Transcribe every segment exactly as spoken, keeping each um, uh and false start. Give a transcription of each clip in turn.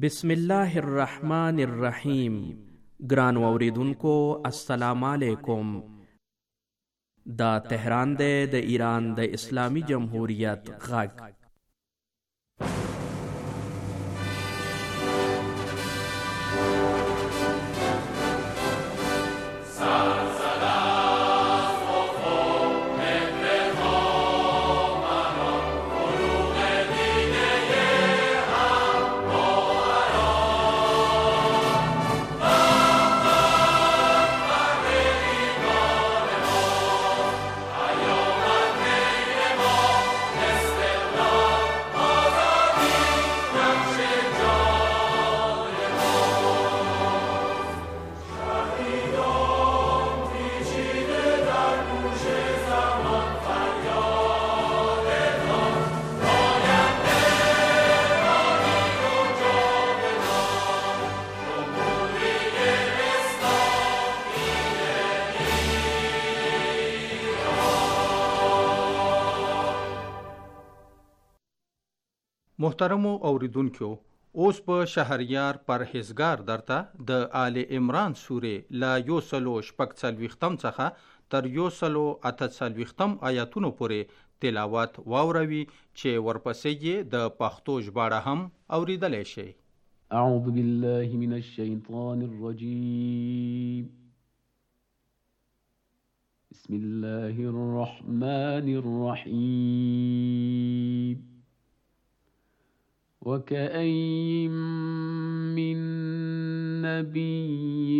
بسم الله الرحمن الرحیم. ګران اوریدونکو السلام علیکم. دا تهران دی د ایران د اسلامی جمهوریت غږ. محترمو اوریدونکو، اوس په شهریار پرهیزګار درته د آل عمران سورې لا یو سلو شپږ څلوېښتم څخه تر یو سلو اته څلوېښتم آیاتونو پورې تلاوت واوروي چې ورپسې یې د پښتو ژباړه هم اوریدلی شئ. اعوذ بالله من الشیطان الرجیم. بسم الله الرحمن الرحیم. وكأين من نبي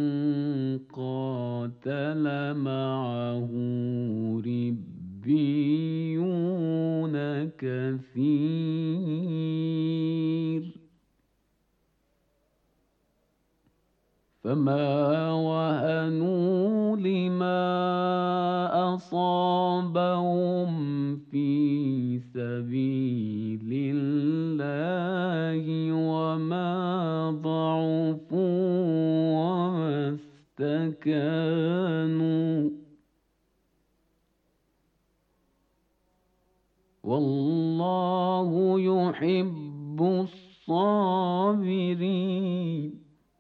قاتل معه ربيون كثير فما وهنوا لما أصابهم في سبيل الله وما ضعفوا وما استكانوا والله يحب الصابرين.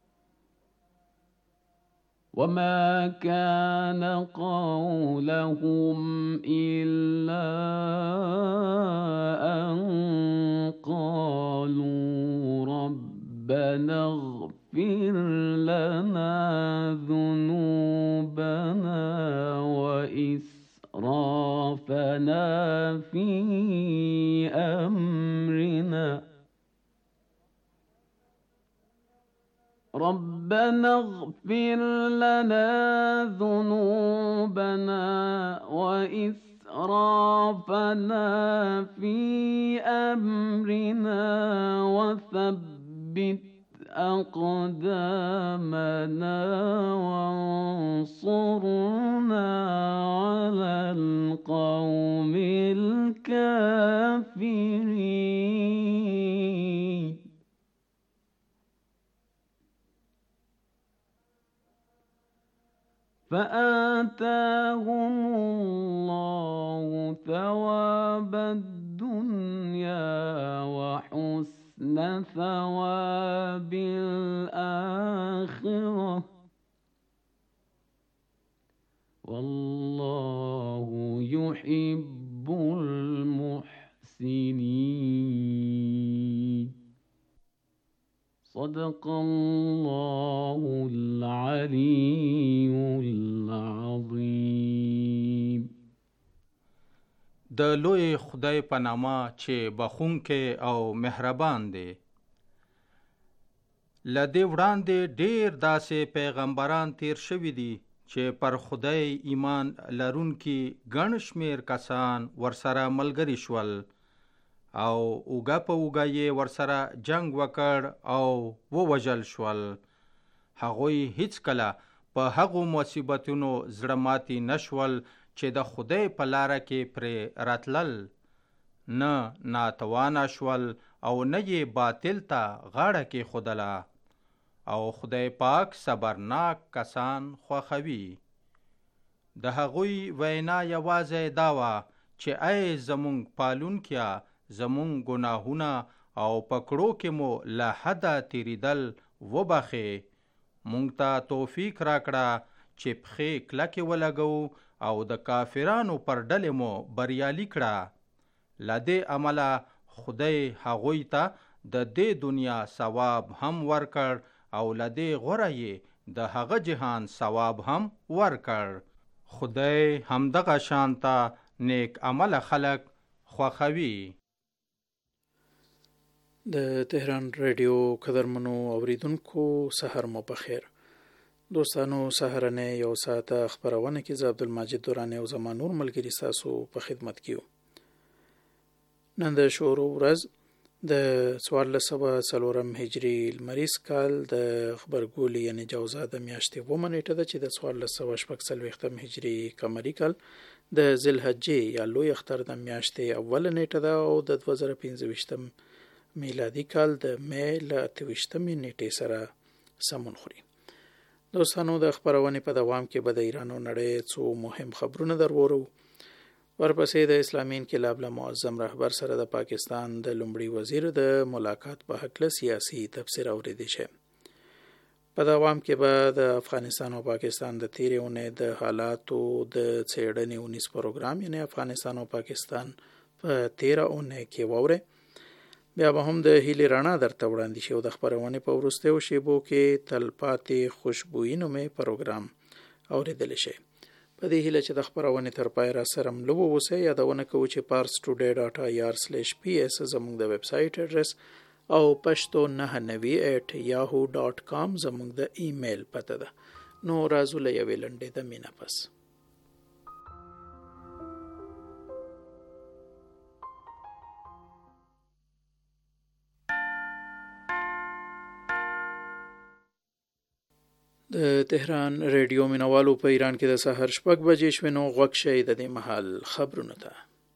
وما كان قولهم إلا أن قالوا ربنا اغفر لنا ذنوبنا وإسرافنا في أمرنا ربنا اغفر لنا ذنوبنا وإسرافنا في أمرنا وثبت أقدامنا وانصرنا على القوم الكافرين. فآتاهم الله ثواب الدنيا وحسن ثواب الآخرة والله يحب المحسنين. صدق الله العلي العظيم. د لوی خدای په نامه چې بخښونکی او مهربان دی. له دې وړاندې ډېر داسې پیغمبران تیر شوي دي چې پر خدای ایمان لرونکي ګڼ شمېر کسان ورسره ملګري شول او اوږه په اوږه یې ورسره جنگ وکړ او ووژل شول. هغوی هیڅکله په هغو مصیبتونو زړه ماتي نشول چې د خدای په لاره کې پرې راتلل، نه ناتوانه شول او نه یې باطل ته غاړه کېښودله. او خدای پاک صبرناک کسان خوښوي. د هغوی وینا یوازې دا وه چې ای زمونږ پالونکیا، زمونږ ګناهونه او پکړو کې مو له حده تیریدل وبخې. مونږ ته توفیق راکړه چې پښې کلکې ولګو او د کافرانو پر ډلې مو بریالي کړه. له دې عمله خدای هغوی ته د دې دنیا ثواب هم ورکړ او له دې غوره یې د هغه جهان ثواب هم ورکړ. خدای همدغه شانته نیک عمل خلق خوښوي. د تهران رادیو قدرمنو اوریدونکو سحر مو بخیر. دوستانو سحرنه یو ساعته خبرونه کې ز عبدالمجید دورانی او زمان نور ملګری تاسو په خدمت کې یو. نن د شورو ورځ د څوارلس سوه څلورم هجري لمریز کال د خبرګولي یعنی جوزا د میاشتې اوومه نیټه ده چې د څوارلس سوه شپږ څلوېښتم هجري قمري کال د ذوالحجې یا لوی اختر د میاشتې اوله نیټه ده او د دوه زره پنځه ویشتم میلادي کال د مې له اته ویشتمې نیټې سره سمون خوري. دوستانو د خبرونې په دوام کې به د ایران او نړۍ څو مهم خبرونه درورو. ورپسې د اسلامي انقلاب له معظم رهبر سره د پاکستان د لومړي وزیر د ملاقات په حق له سیاسي تفسیر اوریدل شي. په دوام کې به د افغانستان او پاکستان د تیرې اونۍ د حالاتو د څېړنې اونیز پروګرام یعنی افغانستان او پاکستان په تیره اونۍ کې ووره. بیا به هم د هیلې رڼا درته وړاندې شي او د خبرونې په وروستیو شیبو کې تلپاتې خوشبويي نومې پروګرام اوریدل شي. په دې هیله چې د خبرونې تر پای را سره ملو اوسئ. یادونه کوو چې پارس ټوډے ډاټ آی آر سلیش پی اس زموږ د ویب سایټ اډرس او پښتو نه نوي ایټ یاهو ډاټ کام زموږ د ایمیل پته ده. نو راځو له یوې لنډې د مینه پس. د تهران رادیو مینوالو په ایران کې د سحر شپږ بجې شوې نو غوږ شئ د دې مهال خبرونه ته.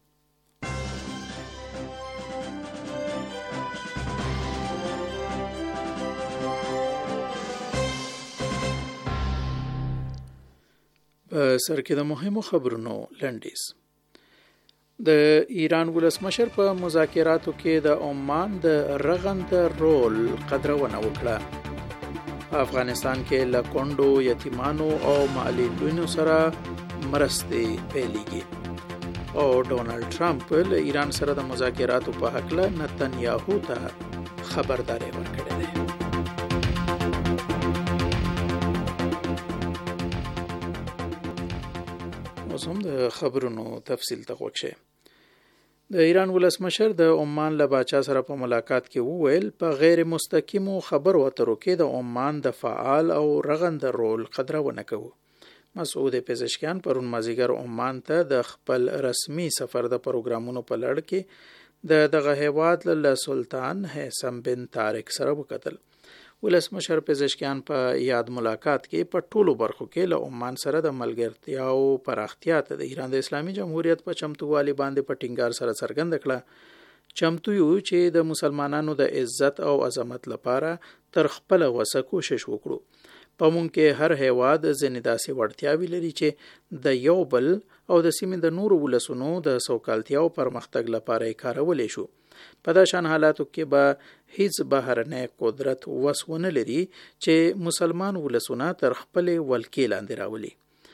په سر کې د مهمو خبرونو لنډیز. د ایران ولسمشر په مذاکراتو کې د عمان د رغند رول قدرونه وکړه. افغانستان کې له کونډو یتیمانو او معلولینو سره مرستې پیلېږي او ډونالد ټرمپ له ایران سره د مذاکراتو په حق له نتنیاهو ته خبرداري ورکړې ده. اوس هم د خبرونو تفصیل ته غوښه. د ایران ولسمشر د عمان له باچا سره په ملاقات کې وویل په غیر مستقیمو خبرو اترو کې د عمان د فعال او رغند رول قدرونه کوي. مسعود پزشکیان پرون مازیګر عمان ته د خپل رسمي سفر د پروګرامونو په لړ کې د دغه هیواد له سلطان حسن بن طارق سره وکتل. ولسمشر پزشکیان په یاد ملاقات کې په ټولو برخو کې له عمان سره د ملګرتیا او پراختیا ته د ایران د اسلامي جمهوریت په چمتووالي باندې په ټینګار سره څرګنده کړه. چمتو یو چې د مسلمانانو د عزت او عظمت لپاره تر خپل وسه کوشش وکړو. په مونږ کې هر هیواد ځینې داسې وړتیاوې لري چې د یو بل او د سیمې د نورو ولسونو د سوکالتیا او پرمختګ لپاره یې کارولای شو. په دا شان حالاتو کې به هیڅ بهرنی قدرت وسونه لري چې مسلمان ولسونه تر خپل ولکې لاندې راولي.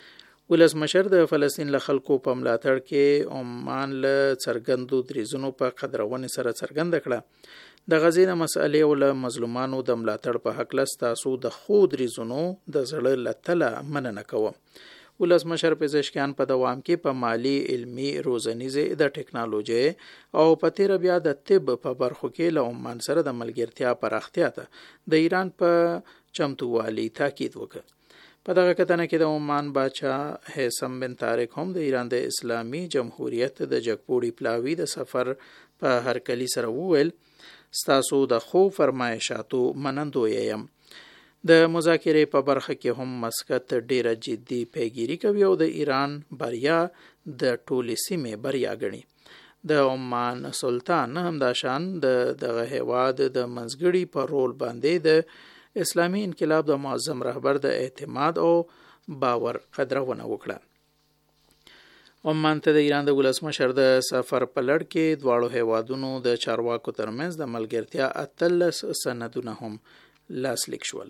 ولسمشر د فلسطین له خلکو په ملاتړ کې عمان له څرګندو دریځونو په قدرونه سره څرګنده کړه. د غزې مسئلې او له مظلومانو د ملاتړ په حق له تاسو د خو دریځونو د زړه لتله مننه کوم. ولسمشر پزشکیان په دوام کې په مالی، علمی، روزنیزه، د ټکنالوژي او په تیر بیا د طب په برخو کې له عمان سره د ملګرتیا پراختیا ته د ایران په چمتووالي تاکید وکړ. په دغه کتنه کې د عمان باچا حسن بن طارق هم د ایران د اسلامي جمهوریت د جګپوړي پلاوی د سفر په هرکلی سره وویل ستاسو د خو فرمایشاتو منندو یم. د مذاکرې په برخه کې هم مسقط ډیره جدي پیګیری کوي او د ایران بریا د ټولې سیمې بریا ګڼي. د عمان سلطان همداشان د دغه هیواد د منځګړي په رول باندې د اسلامي انقلاب د معظم رهبر د اعتماد او باور قدرونه وکړه. عمان ته د ایران د ولسمشر د سفر په لړ کې دواړو هیوادونو د چارواکو ترمنځ د ملګرتیا اتلس سندونه هم لاسلیک شول.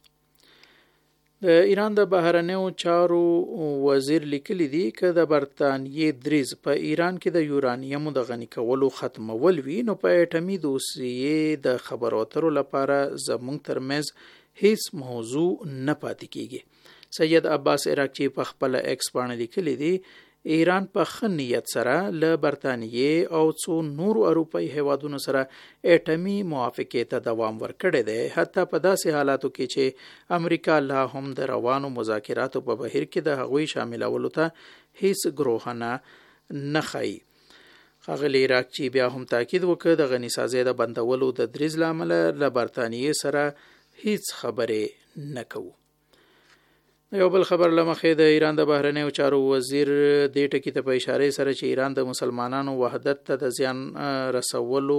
د ایران د بهرنیو چارو وزیر لیکلی دی چې د برتانیې دریز په ایران کې د یورانیمو د غني کولو ختمول وي نو په اټومي دوسیې د خبرو اترو لپاره زموږ ترمنځ هیڅ موضوع نه پاتې کیږي. سید عباس عراقچی په خپل ایکس باندې لیکلی دی ایران په ښه نیت سره له برتانیې او څو نورو اروپایي هیوادونو سره اټومي موافقې ته دوام ورکړی دی، حتی په داسې حالاتو کې چې امریکا لا هم د روانو مذاکراتو په بهیر کې د هغوی شاملولو ته هیڅ ګروهنه نه ښیي. ښاغلي عراقچي بیا هم تاکید وکړ د غني سازۍ د بندولو د دریځ له امله له برتانیې سره هیڅ خبرې نه کوو. یو بل خبر لمخې د ایران د بهرنیو چارو وزیر دې ټکي ته په اشاره سره چې ایران د مسلمانانو وحدت ته د زیان رسولو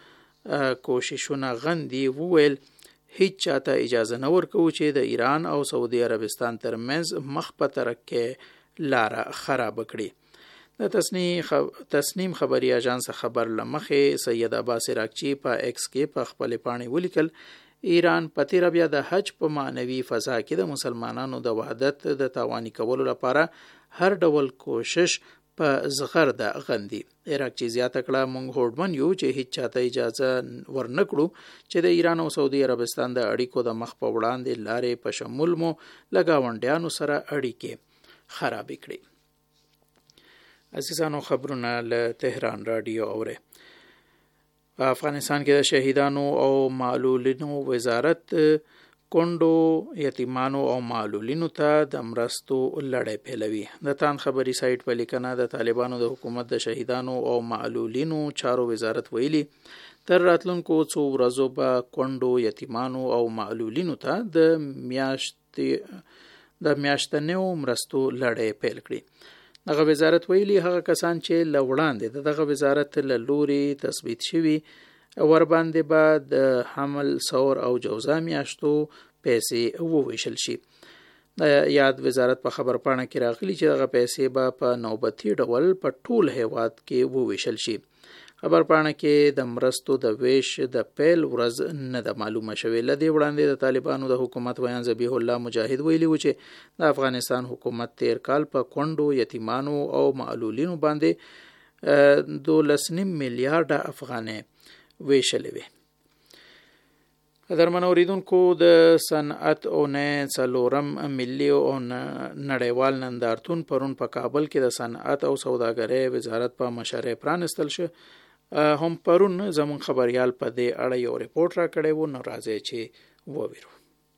کوششونه غندي وویل هیڅ چاته اجازه نه ورکوي چې د ایران او سعودي عربستان ترمنځ مخ په ترک کې لاره خراب کړي. د تسنیم خبري اژانس خبر لمخې سید عباس عراقچی په ایکس کې په خپل پاڼې ولیکل ایران په تیر بیا د حج په معنوي فضا کې د مسلمانانو د وحدت د تاواني کولو لپاره هر ډول کوشش په زغرده غندي. عراقچي زیاته کړه موږ هوډمن یو چې هیڅ چاته اجازه ورنکړو چې د ایران او سعودي عربستان د اړیکو د مخ په وړاندې لارې په شمول مو لګاونډیانو سره اړیکې خراب کړي. عزیزانو خبرونه له تهران رادیو اوره. په افغانستان کې د شهیدانو او معلولینو وزارت کونډو یتیمانو او معلولینو ته د مرستو لړۍ پیلوي. د تان خبري سایت په لیکنه د طالبانو د حکومت د شهیدانو او معلولینو چارو وزارت ویلي تر راتلونکو څو ورځو به کونډو یتیمانو او معلولینو ته د میاشتې د میاشتنیو مرستو لړۍ پیل کړي. دغه وزارت ویلي هغه کسان چې له وړاندې دغه وزارت له لوري تثبیت شوي ور باندې به د حمل ثور او جوزا میاشتو پیسې وویشل شي. د یاد وزارت په خبر پاڼه کې راغلي چې دغه پیسې به په نوبتي ډول په ټول هیواد کې وویشل شي. خبر پاڼه کې د مرستو د ویش د پیل ورځ نه د معلومه شوې. لدې وړاندې د طالبانو د حکومت ویان ذبیح الله مجاهد ویلي و چې د افغانستان حکومت تیر کال په کونډو یتیمانو او معلولینو باندې دولس نیم میلیارډ افغانۍ ویشلې وې. قدرمن اوریدونکو د صنعت او نه څلورم ملي او نړیوال نندارتون پرون په کابل کې د صنعت او سوداګرۍ وزارت په مشرۍ پرانستل شو. هم پرون زمون خبريال په دې اړه یو ریپورت را کړی و، نو راځي چې وویرو.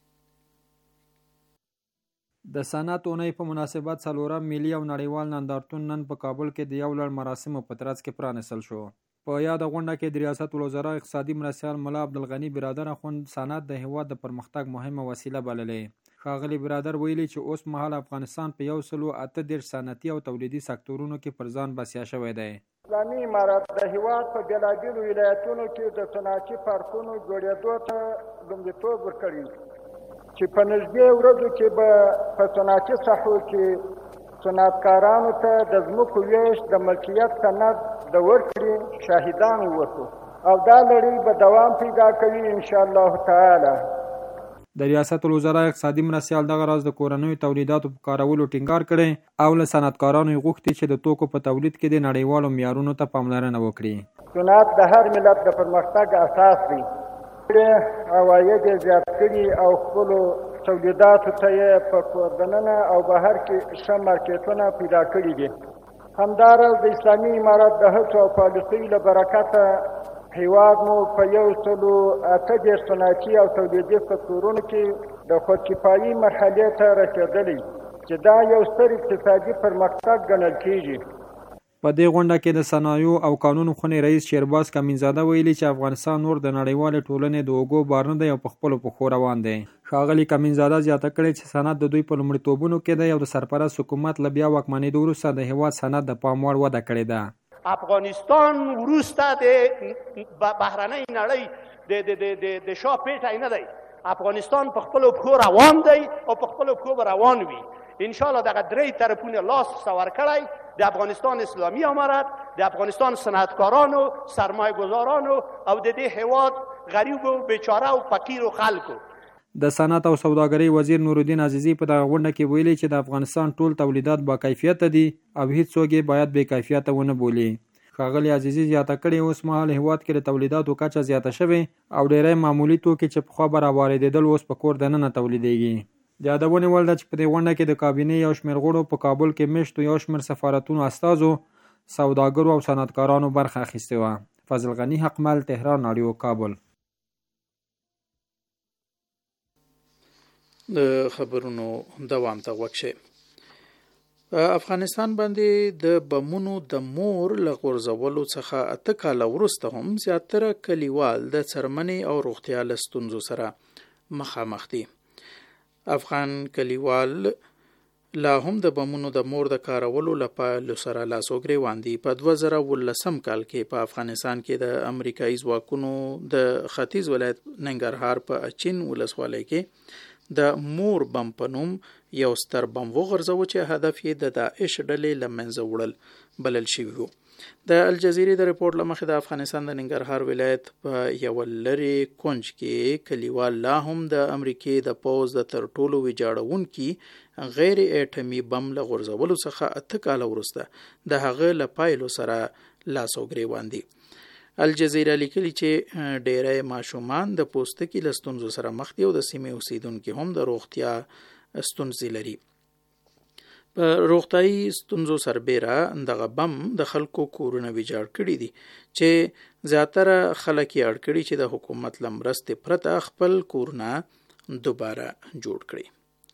د صنعت اونۍ په مناسبت څلورم ملي او نړیوال نندارتون نن په کابل کې د یو لړ مراسمو په ترڅ کې پرانستل شو. په یاد غونډه کې د ریاست الوزرا اقتصادي مرستیال ملا عبدالغني برادر اخوند صنعت د هیواد د پرمختګ مهمه وسیله بللې. ښاغلي برادر ویلي چې اوس مهال افغانستان په یو سلو اته دېرش صنعتي او تولیدي سکتورونو کې پر ځان بسیا شوی دی. اسلامي امارت د هیواد په بېلابېلو ولایتونو کې د صنعتي پارکونو جوړېدو ته لومړیتوب ورکړی چې په نږدې ورځو کې به په صنعتي ساحو کې صنعتکارانو ته د ځمکو ویش د ملکیت سند د ورکړې شاهدان ووسو او دا لړۍ به دوام پیدا کوي ان شاء الله تعالی. د ریاست الوزرا اقتصادي مرستیال دغه راز د کورنیو تولیداتو په کارولو ټینګار کړي او له صنعتکارانو یې غوښتي چې د توکو په تولید کې د نړیوالو معیارونو ته پاملرنه وکړي. صنعت د هر ملت د پرمختګ اساس دی. عواید یې زیات کړي او خپلو تولیداتو ته یې په کور دننه او بهر کې ښه مارکیټونه پیدا کړي دي. همداراز د اسلامي امارت د هڅو او پالیسیو له برکته هیواد مو په یو سلو اته دېرش صنعتي او تولیدي سکتورونو کې د خودکفایي مرحلې ته رسېدلی چې دا یو ستر اقتصادي پرمختګ ګڼل کېږي. په دې غونډه کې د صنایعو او قانون خونې رئیس شیرباز کمینزاده ویلي چې افغانستان نور د نړیوالې ټولنې د اوږو بار نه دی او په خپلو پښو روان دی. ښاغلي کمینزاده زیاته کړې چې صنعت د دوی په لومړیتوبونو کې دی او د سرپرست حکومت له بیا واکمنېدو وروسته د هیواد صنعت د پام وړ وده کړې ده. افغانستان وروسته د بهرنۍ نړۍ د د د د شا پیټی نه دی. افغانستان په خپلو پښو روان دی او په خپلو پښو به روان وي. ان شاء الله دغه درې طرفونه لاس سوار کړی د افغانستان اسلامی امارت، د افغانستان صنعتکارانو، سرمایه گذارانو او د دې هیواد غریب و بیچاره او فقیر و خلکو. د صنعت او سوداګرۍ وزیر نورالدین عزیزی په دغه غونډه کې ویلي چې د افغانستان ټول تولیدات با کیفیته دي او هیڅوک یې باید بې کیفیته ونه بولي. ښاغلي عزیزی زیاته کړې اوس مهال هیواد کې د تولیداتو کچه زیاته شوې او ډېری معمولي توکي چې پخوا به راواردېدل اوس په کور دننه تولیدېږي. د یادونې وړ ده چې په دې غونډه کې د کابینې یو شمېر غړو په کابل کې میشتو یو شمېر سفارتونو استازو، سوداګرو او صنعتکارانو برخه اخیستې وه. فضل غني حقمل، تهران رادیو، کابل. د خبرونو دوام ته وکشه. په افغانستان باندې د بمونو د مور له غورځولو څخه اته کاله وروسته هم زیاتره کلیوال د څرمنې او روغتیا له ستونزو سره مخامخ دي. افغان کلیوال لا هم د بمونو د مور د کارولو لپاره سره لاسو ګریوان دي. په دوه زره اوولسم کال کې په افغانستان کې د امریکایي ځواکونو د ختیځ ولایت ننګرهار په اچین ولسوالۍ کې د مور بم په نوم یو ستر بم وغورځاوه چې هدف یې د داعش ډلې له منځه وړل بلل شوي وو. د الجزیرې د رپورټ له مخې د افغانستان د ننګرهار ولایت په یو لرې کونج کې کلیوال لا هم د امریکې د پوځ د تر ټولو ویجاړونکي غیر اټمي بم له غورځولو څخه اته کاله وروسته د هغه له پایلو سره لاس او ګریوان دي. الجزیره لیکلي چې ډیری ماشومان د پوستکي له ستونزو سره مخ دي او د سیمې اوسیدونکي هم د روغتیا ستونزې لري. په روغتیايي ستونزو سربیره دغه بم د خلکو کورونه ویجاړ کړي دي چې زیاتره خلک یې اړ کړي چې د حکومت له مرستې پرته خپل کورونه دوباره جوړ کړي.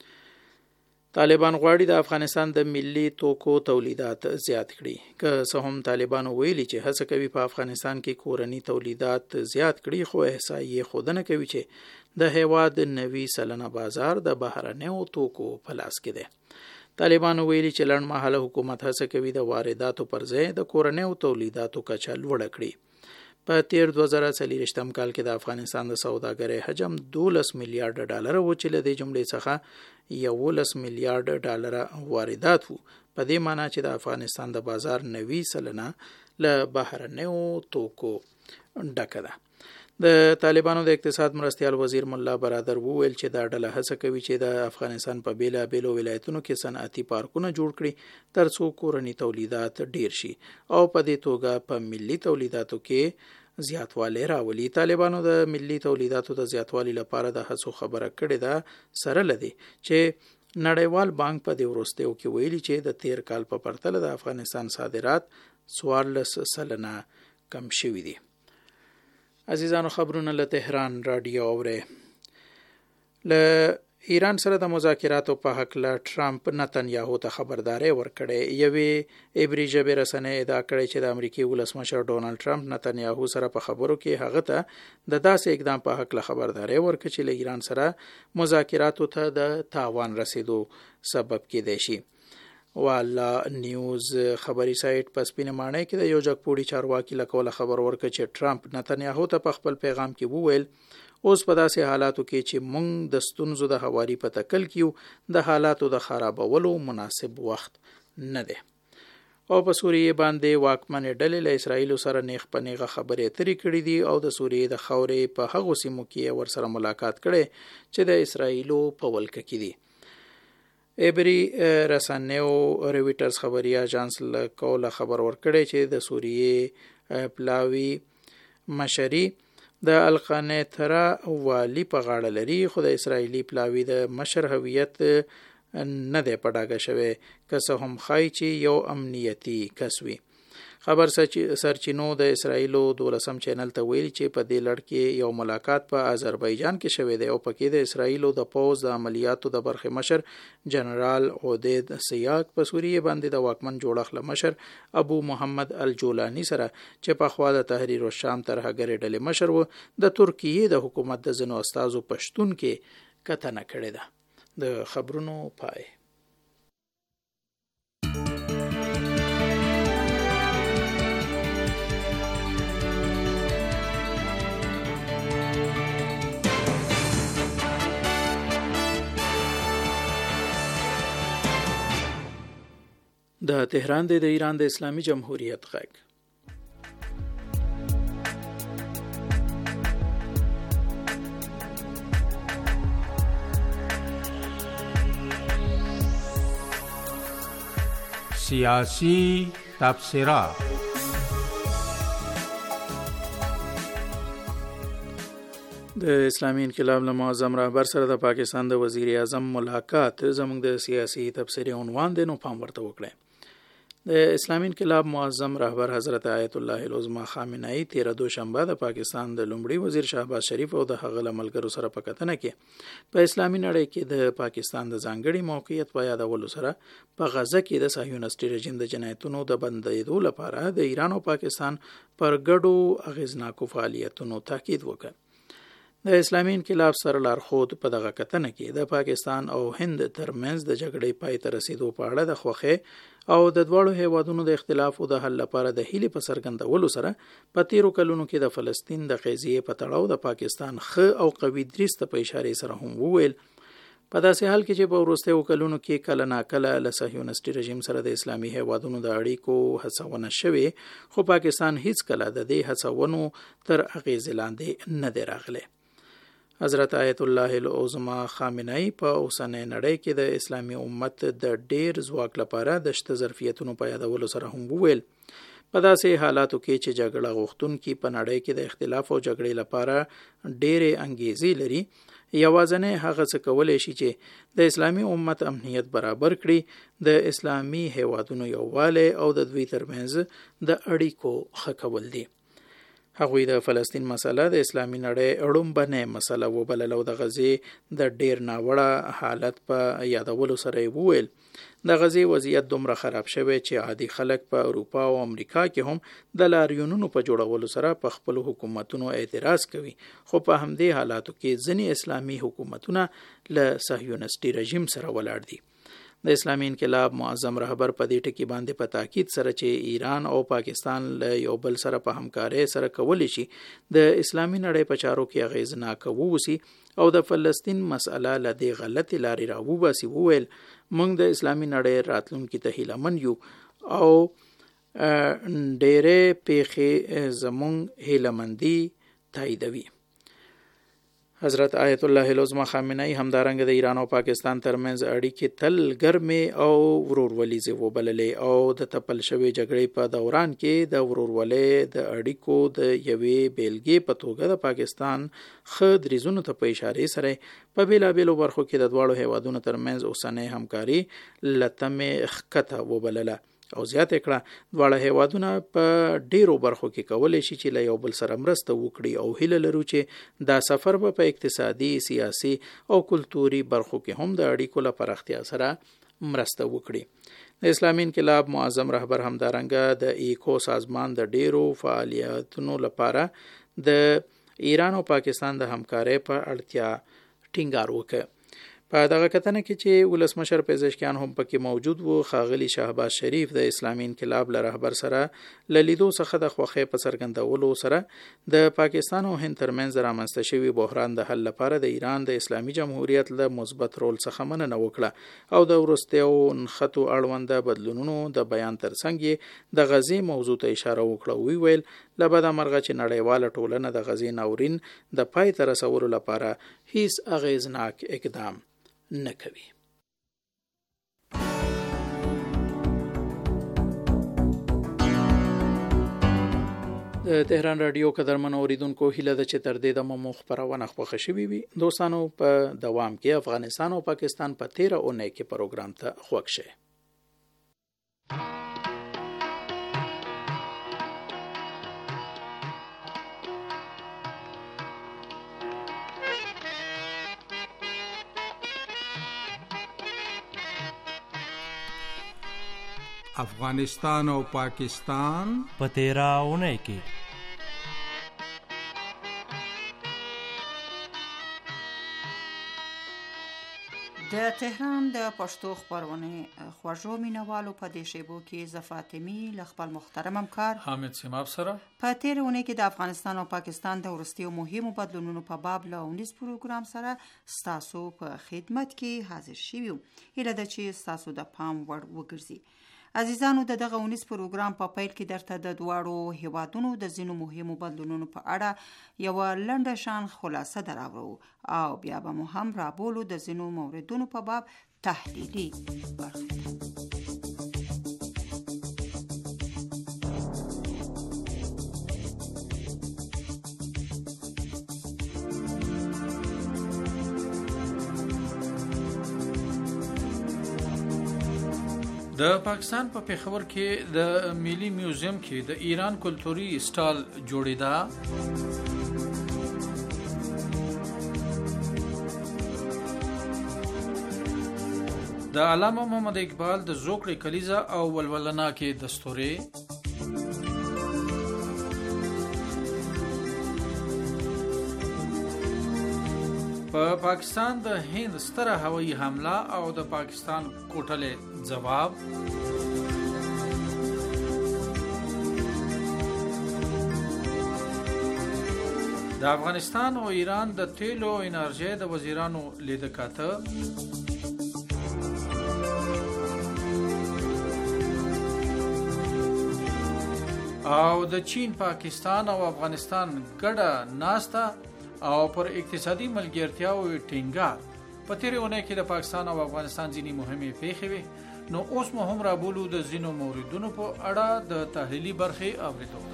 طالبان غواړي د افغانستان د ملي توکو تولیدات زیات کړي. که څه هم طالبان ویلي چې هڅه کوي په افغانستان کې کورني تولیدات زیات کړي، خو احصایې ښودنه کوي چې د هیواد نوي سلنه بازار د بهرنیو توکو په لاس کې دی. طالبان ویلي چې لنډمهاله حکومت هڅه کوي د وارداتو پر ځای د کورنیو تولیداتو کچه لوړه کړي. په تیر دوه زره څلوېښتم کال کې د افغانستان د سوداګرۍ حجم دولس میلیارډ ډالر و چې له دې جملې څخه یولس میلیارډ ډالر واردات وو. په دې معنی چې د افغانستان د بازار نوي سلنه له بهرنیو توکو ډکه ده. د طالبانو د اقتصاد مرستیال وزیر ملا برادر وویل چې دا ډله هڅه کوي چې د افغانستان په بیلابیلو ولایتونو کې صنعتي پارکونه جوړ کړي تر څو کورني تولیدات ډیر شي او په دې توګه په ملي تولیداتو کې زیاتوالی راولي. طالبانو د ملي تولیداتو د زیاتوالي لپاره د هڅو خبره کړې ده سره لدی چې نړیوال بانک په دې وروستیو کې ویلي چې د تیر کال په پرتله د افغانستان صادرات څوارلس سلنه کم شوي دي. عزیزانو خبرونه له تهران رادیو اوره. له ایران سره د مذاکراتو په حق له ټرمپ نتنیاهو ته خبرداري ورکړې. یوې عبري ژبې رسنۍ ادعا کړې چې د امریکای ولسمشر ډونالد ټرمپ نتنیاهو سره په خبرو کې هغه ته د داسې اقدام په حق له خبرداري ورکړي چې له ایران سره مذاکراتو ته د تاوان رسیدو سبب کېدای شي. والا نیوز خبري سایت په سپینه معنی کې د یو جګپوړي چارواکي لکوله خبر ورکړ چې ټرمپ نتنیاهو ته په خپل پیغام کې وویل اوس په داسې حالاتو کې چې موږ د ستونزو د هواري په تکل کې د حالاتو د خرابولو مناسب وخت نه دی. او په سوریه باندې واکمن ډلې له اسرایل سره نیغ په نیغه خبرې اترې کړې دي او د سوریه د خاورې په هغو سیمو کې ورسره ملاقات کړي چې د اسرایل په ولکه کې دي. ایبری رسنیو رویټرز خبري اژانس له کوله خبر ورکړی چې د سوریه پلاوی مشري د القنیترا والی په غاړه لري، خو د اسرایلی پلاوی د مشر هویت نه دی په ډاګه شوی که څه هم ښایي چې یو امنیتي کس وي. خبر سرچینو د اسرایلو دولسم چینل ته ویل چې په دې لړ کې یو ملاقات په آذربایجان کې شوی دی او پکې د اسرایلو د پوځ د عملیاتو د برخې مشر جنرال عودید سیاق په سوریه باندې د واکمن جوړښت له مشر ابو محمد الجولانی سره چې په خوا د تحریر الشام ترهګرې ډلې مشر و د ترکیه د حکومت د ځینو استازو پښتون کې کتنه کړې ده. د خبرونو پای. د تهران د ایران د اسلامي جمهوریت غږ. سیاسی تبصره. د اسلامي انقلاب له معظم رهبر سره د پاکستان د وزیر اعظم ملاقات زموږ د سیاسي تبصرې عنوان دی، نو پام ورته وکړئ. د اسلامي انقلاب معظم رهبر حضرت آیت الله العظمى خامنه‌ای تیره دوشنبه د پاکستان د لومړي وزیر شهباز شریف او د هغه له ملګرو سره په کتنه کې په اسلامي نړۍ کې د پاکستان د ځانګړي موقعیت په یادولو سره په غزه کې د صهیونیستي رژیم د جنایتونو د بندیدو لپاره د ایران او پاکستان پر ګډو اغیزناکو فعالیتونو تاکید وکړ. د اسلامي انقلاب سرلارښود په دغه کتنه کې د پاکستان او هند ترمنځ د جګړې پای ته رسیدو په اړه د خوښۍ او د دواړو هیوادونو د اختلاف او د حل لپاره د هیلې په څرګندولو سره په تیرو کلونو کې د فلسطین د قضیې په تړاو د پاکستان ښه او قوي دریځ ته په اشارې سره هم وویل. په داسې حال کې چې په وروستیو کلونو کې کله ناکله له صهیونیستي رژیم سره د اسلامي هیوادونو د اړیکو هڅونه شوې، خو پاکستان هیڅ کله د دې هڅونو تر اغیزې لاندې نه دی راغلی. حضرت آیت الله العظمى خامنه‌ای په اوسنۍ نړۍ کې د اسلامي امت د ډیر ځواک لپاره د شته ظرفیتونو په یادولو سره هم وویل په داسې حالاتو کې چې جګړه غوښتونکي په نړۍ کې د اختلاف او جګړې لپاره ډېرې انګیزې لري، یوازینی هغه څه کولی شي چې د اسلامي امت امنیت برابر کړي د اسلامي هیوادونو یووالی او د دوی ترمنځ د اړیکو ښه کول دي. هغوی د فلسطین مسله د اسلامي نړۍ اړومبنۍ مسله وبلله او د غزې د ډیر ناوړه حالت په یادولو سره یې وویل د غزې وضعیت دومره خراب شوی چې عادي خلک په اروپا او امریکا کې هم د لاریونونو په جوړولو سره په خپلو حکومتونو اعتراض کوي، خو په همدې حالاتو کې ځینې اسلامي حکومتونه له صهیونیستي رژیم سره ولاړ دي. د اسلامي انقلاب معظم رهبر په دې ټکي باندې په تاکید سره چې ایران او پاکستان له یو بل سره په همکارۍ سره کولی شي د اسلامي نړۍ په چارو کې اغیزناکه ووسی او د فلسطین مسله له دې غلطې لارې راوباسي، وویل موږ د اسلامي نړۍ راتلونکي ته هیلهمن یو او ډېرې پیښې زموږ هیلهمندي تاییدوي. حضرت آیت الله العظمى خامنه‌ای همدارنګه د ایران او پاکستان ترمنځ اړیکې تل ګرمې او ورورولېزې وبللې او د تپل شوې جګړې په دوران کې د ورورولۍ د اړیکو د یوې بیلګې په توګه د پاکستان ښه دریځونو ته په اشارې سره په بېلابېلو برخو کې د دواړو هیوادونو ترمنځ اوسنۍ همکاري له تمې ښکته وبلله او زیاته کړه دواړه هیوادونه په ډیرو برخو کې کولی شي چې له یو بل سره مرسته وکړي او هیله لرو چې دا سفر به په اقتصادي، سیاسي او کلتوري برخو کې هم د اړیکو له پراختیا سره مرسته وکړي. د اسلامي انقلاب معظم رهبر همدارنګه د ایکو سازمان د ډیرو فعالیتونو لپاره د ایران او پاکستان د همکارۍ په اړتیا ټینګار وکړ. په دغه کتنه کې چې ولسمشر پزشکیان هم پکې موجود وو، ښاغلي شهباز شریف د اسلامي انقلاب له رهبر سره له لیدو څخه د خوښۍ په څرګندولو سره د پاکستان او هند ترمنځ رامنځته شوي بحران د حل لپاره د ایران د اسلامي جمهوریت له مثبت رول څخه مننه وکړه او د وروستیو نښتو اړونده بدلونونو د بیان ترڅنګ یې د غزې موضوع ته اشاره وکړه. وی ویل له بده مرغه چې نړیواله ټولنه د غزې ناورین د پای ته رسولو لپاره هیڅ اغیزناک اقدام نه کوي. د تهران رادیو قدرمن اوریدونکو هیله ده چې تر دې دمه مو خپرونه خوښه شوې وي. دوستانو په دوام کې افغانستان او پاکستان په تیره اونۍ کې پروګرام ته خوښ شئ. افغانستان او پاکستان په تیره اونۍ کې د تهران د پښتو خپرونې خوږو مینوالو په دې شیبو کې زه فاطمي له خپل محترم همکار حامد سیماب سره په تیره اونۍ کې د افغانستان او پاکستان د وروستیو مهمو بدلونونو په باب له اونیز پروګرام سره ستاسو په خدمت کې حاضر شوي یو. هیله ده چې ستاسو د پام وړ وګرځي. عزیزانو د دغه اونیز پروګرام په پیل کې درته د دواړو هیوادونو د ځینو مهمو بدلونونو په اړه یوه لنډه شان خلاصه دراوړو او بیا به مو هم رابولو د ځینو موردونو په باب تحلیلي برخه. د پاکستان په پېښور کې د ملي میوزیم کې د ایران کلتوري سټال جوړېده. د علامه محمد اقبال د زوکړې کلیزه او ولولنا کې دستوري. په پاکستان د هند ستره هوایي حمله او د پاکستان کوټلې جواب. د افغانستان او ایران د تیلو او انرژي د وزیرانو لیده کاته. او د چین، پاکستان او افغانستان ګډه ناسته او پر اقتصادي ملګرتیا او ټینګار په تیرې اونۍ کې د پاکستان او افغانستان ځینې مهمې پیښې وې. نو اوس مو هم رابولو د ځینو موردونو په اړه د تحلیلي برخې اورېدو.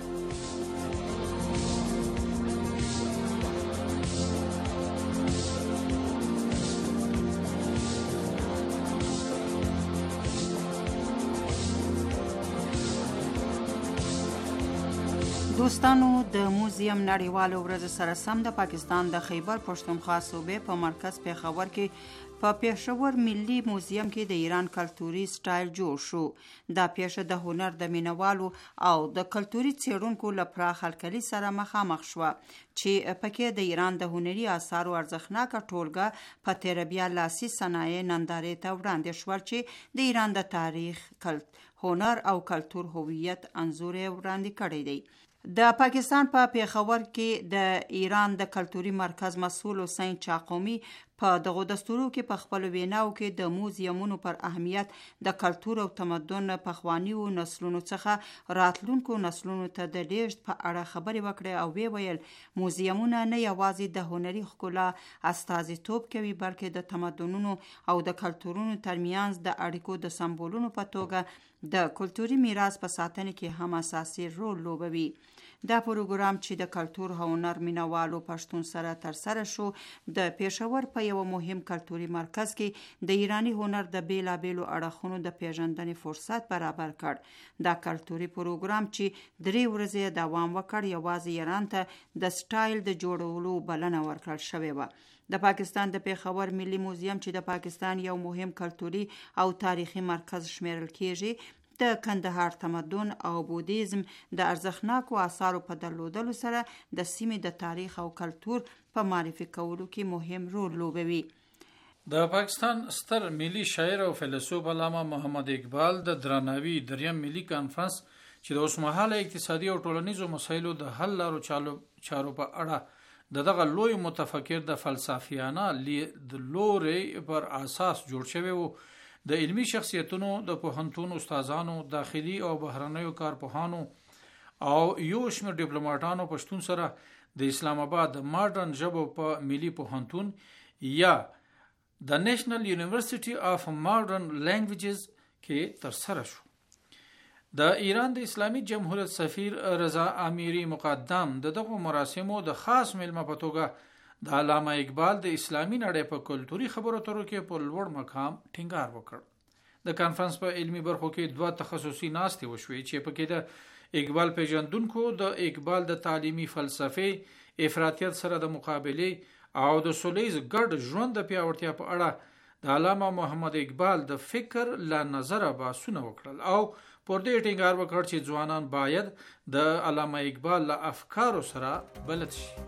دوستانو، د موزیم نړیوالو ورځ سره سم د پاکستان د خیبر پښتونخوا صوبې په مرکز پېښور کې په پېښور ملي موزیم کې د ایران کلتوري سټایل جوړ شو. دا پیښه د هنر د مینوالو او د کلتوري څېړونکو له پراخ هرکلي سره مخامخ شوه چې پکې د ایران د هنري آثارو ارزښتناکه ټولګه په تیره لاسي صنایع نندارې ته وړاندې شول چې د ایران د تاریخ، هنر او کلتور هویت انځور یې وړاندې کړی دی. د پاکستان په پېښور کې د ایران د کلتوري مرکز مسؤل حسین چاقومی په دغه دستورو کې په خپل ویناو کې د موزیمونو پر اهمیت، د کلتور او تمدن پخوانیو نسلونو څخه راتلونکو نسلونو ته د لیږد په اړه خبرې وکړې او وی ویل موزیمونه نه یوازې د هنري ښکلا استازیتوب کوي بلکې د تمدنونو او د کلتورونو ترمنځ د اړیکو د سمبولونو په توګه د کلتوري میراث په ساتنه کې هم اساسي رول لوبوي. دا پروګرام چې د کلتور او هنر مینوالو پښتون سره ترسره شو د پېښور په یو مهم کلتوري مرکز کې د ایرانی هنر د بیلابیلو اړخونو د پیژندنې فرصت برابر کړ. دا کلتوري پروګرام چې درې ورځې دوام وکړ یوازې ایران ته د سټایل د جوړولو بلنه ورکړل شوې وه. د پاکستان د پېښور ملي موزیم چې د پاکستان یو مهم کلتوري او تاریخي مرکز شمیرل کیږي د کندهار تمدن او بودیزم د ارزښتناکو آثارو په درلودلو سره د سیمې د تاریخ او کلتور په معرفي کولو کې مهم رول لوبوي. د پاکستان ستر ملي شاعر او فیلسوف علامه محمد اقبال د درناوي دریم ملي کانفرنس چې د اوسمهاله اقتصادي او ټولنیزو مسایلو د حل لارو چارو په اړه د دغه لوی متفکر د فلسفیانه لیدلوري پر اساس جوړ شوی وو. د علمی شخصیتونو، د پوهنتون استادانو، داخلي او بهرنیو کارپوهانو او یو شمېر ډیپلوماټانو پښتون سره د اسلام آباد ماډرن ژبو په ملي پوهنتون یا د نېشنل یونیورسيټي اف ماډرن لینګویجز کې ترسره شو. د ایران د اسلامي جمهوریت سفیر رضا امیری مقدم د دغه مراسمو د خاص مېلمه په توګه د علامه اقبال د اسلامي نړۍ په کلتوري خبرو اترو کې په لوړ مقام ټینګار وکړ. د کانفرنس په علمي برخو کې دوه تخصصي ناستې وشوې چې پکې د اقبال پیژندونکو د اقبال د تعلیمي فلسفې افراطیت سره د مقابلې او د سولیز ګډ ژوند د پیاوړتیا په اړه د علامه محمد اقبال د فکر له نظره بحثونه وکړل او پر دې ټینګار وکړ چې ځوانان باید د علامه اقبال له افکارو سره بلد شي.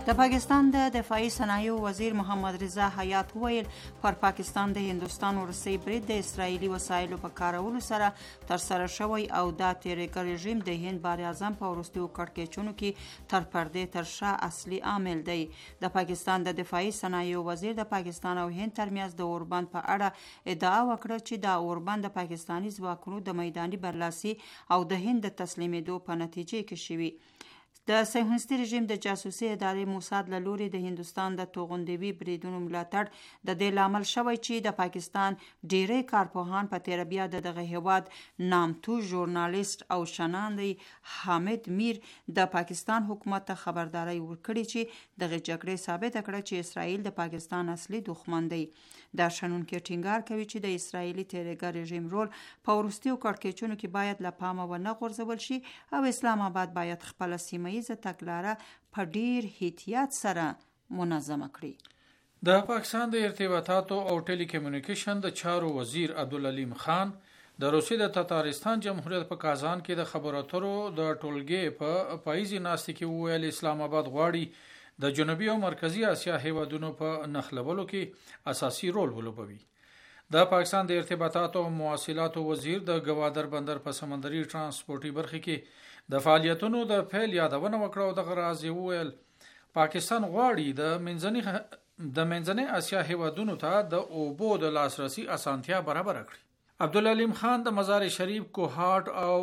د پاکستان د دفاعي صنایعو وزیر محمد رضا حیات وویل پر پاکستان د هندوستان ورسي برید د اسرایلي وسایلو په کارولو سره ترسره شوی او دا تیریګر رژیم د هند بار اعظم په وروستیو کړکېچونو کې تر پردې تر شا اصلي عامل دی. د پاکستان د دفاعي صنایعو وزیر د پاکستان او هند ترمنځ د اوربند په اړه ادعا وکړه چې دا اوربند د پاکستاني ځواکونو د میداني برلاسي او د هند د تسلیمېدو په نتیجه کې شوي. د صهیونیستي رژیم د جاسوسي ادارې موساد له لوري د هندوستان د توغندوي بریدونو ملاتړ د دې لامل شوی چې د پاکستان ډیری کارپوهان په تیر بیا د دغه هیواد نامتو ژورنالیست او شناندی حامد میر د پاکستان حکومت ته خبرداري ورکړي چې دغه جګړې ثابت کړه چې اسرائیل د پاکستان اصلي دښمن دی. دا شنونکي ټینګار کوي چې د اسرائیلي تیریګر رژیم رول په وروستیو کړکېچونو کې باید له پامه ونه غورځول شي او اسلام آباد باید خپل سیمه ییزه تګلاره په ډیر احتیاط سره منظمه کړي. د پاکستان د ارتباطاتو او ټيلي کمیونیکیشن د چارو وزیر عبدالعلیم خان د روسیې د تاتارستان جمهوریت په کازان کې د خبرو اترو د ټولګي په پاییزي ناستې کې وویل اسلام آباد غواړي د جنوبي او مرکزی اسیا هیوادونو په نخلولو کې اساسي رول ولوبوي. د پاکستان د ارتباطاتو او مواصلاتو وزیر د گوادر بندر په سمندري ترانسپورتي برخه کې د فعالیتونو د فعال یادونه وکړه او د غرازي ویل پاکستان غواړي د منځني د منځني اسیا هیوادونو ته د اوبو د لاسرسي اسانتیا برابر کړي. عبدالعلیم خان د مزار شریف کوهاټ او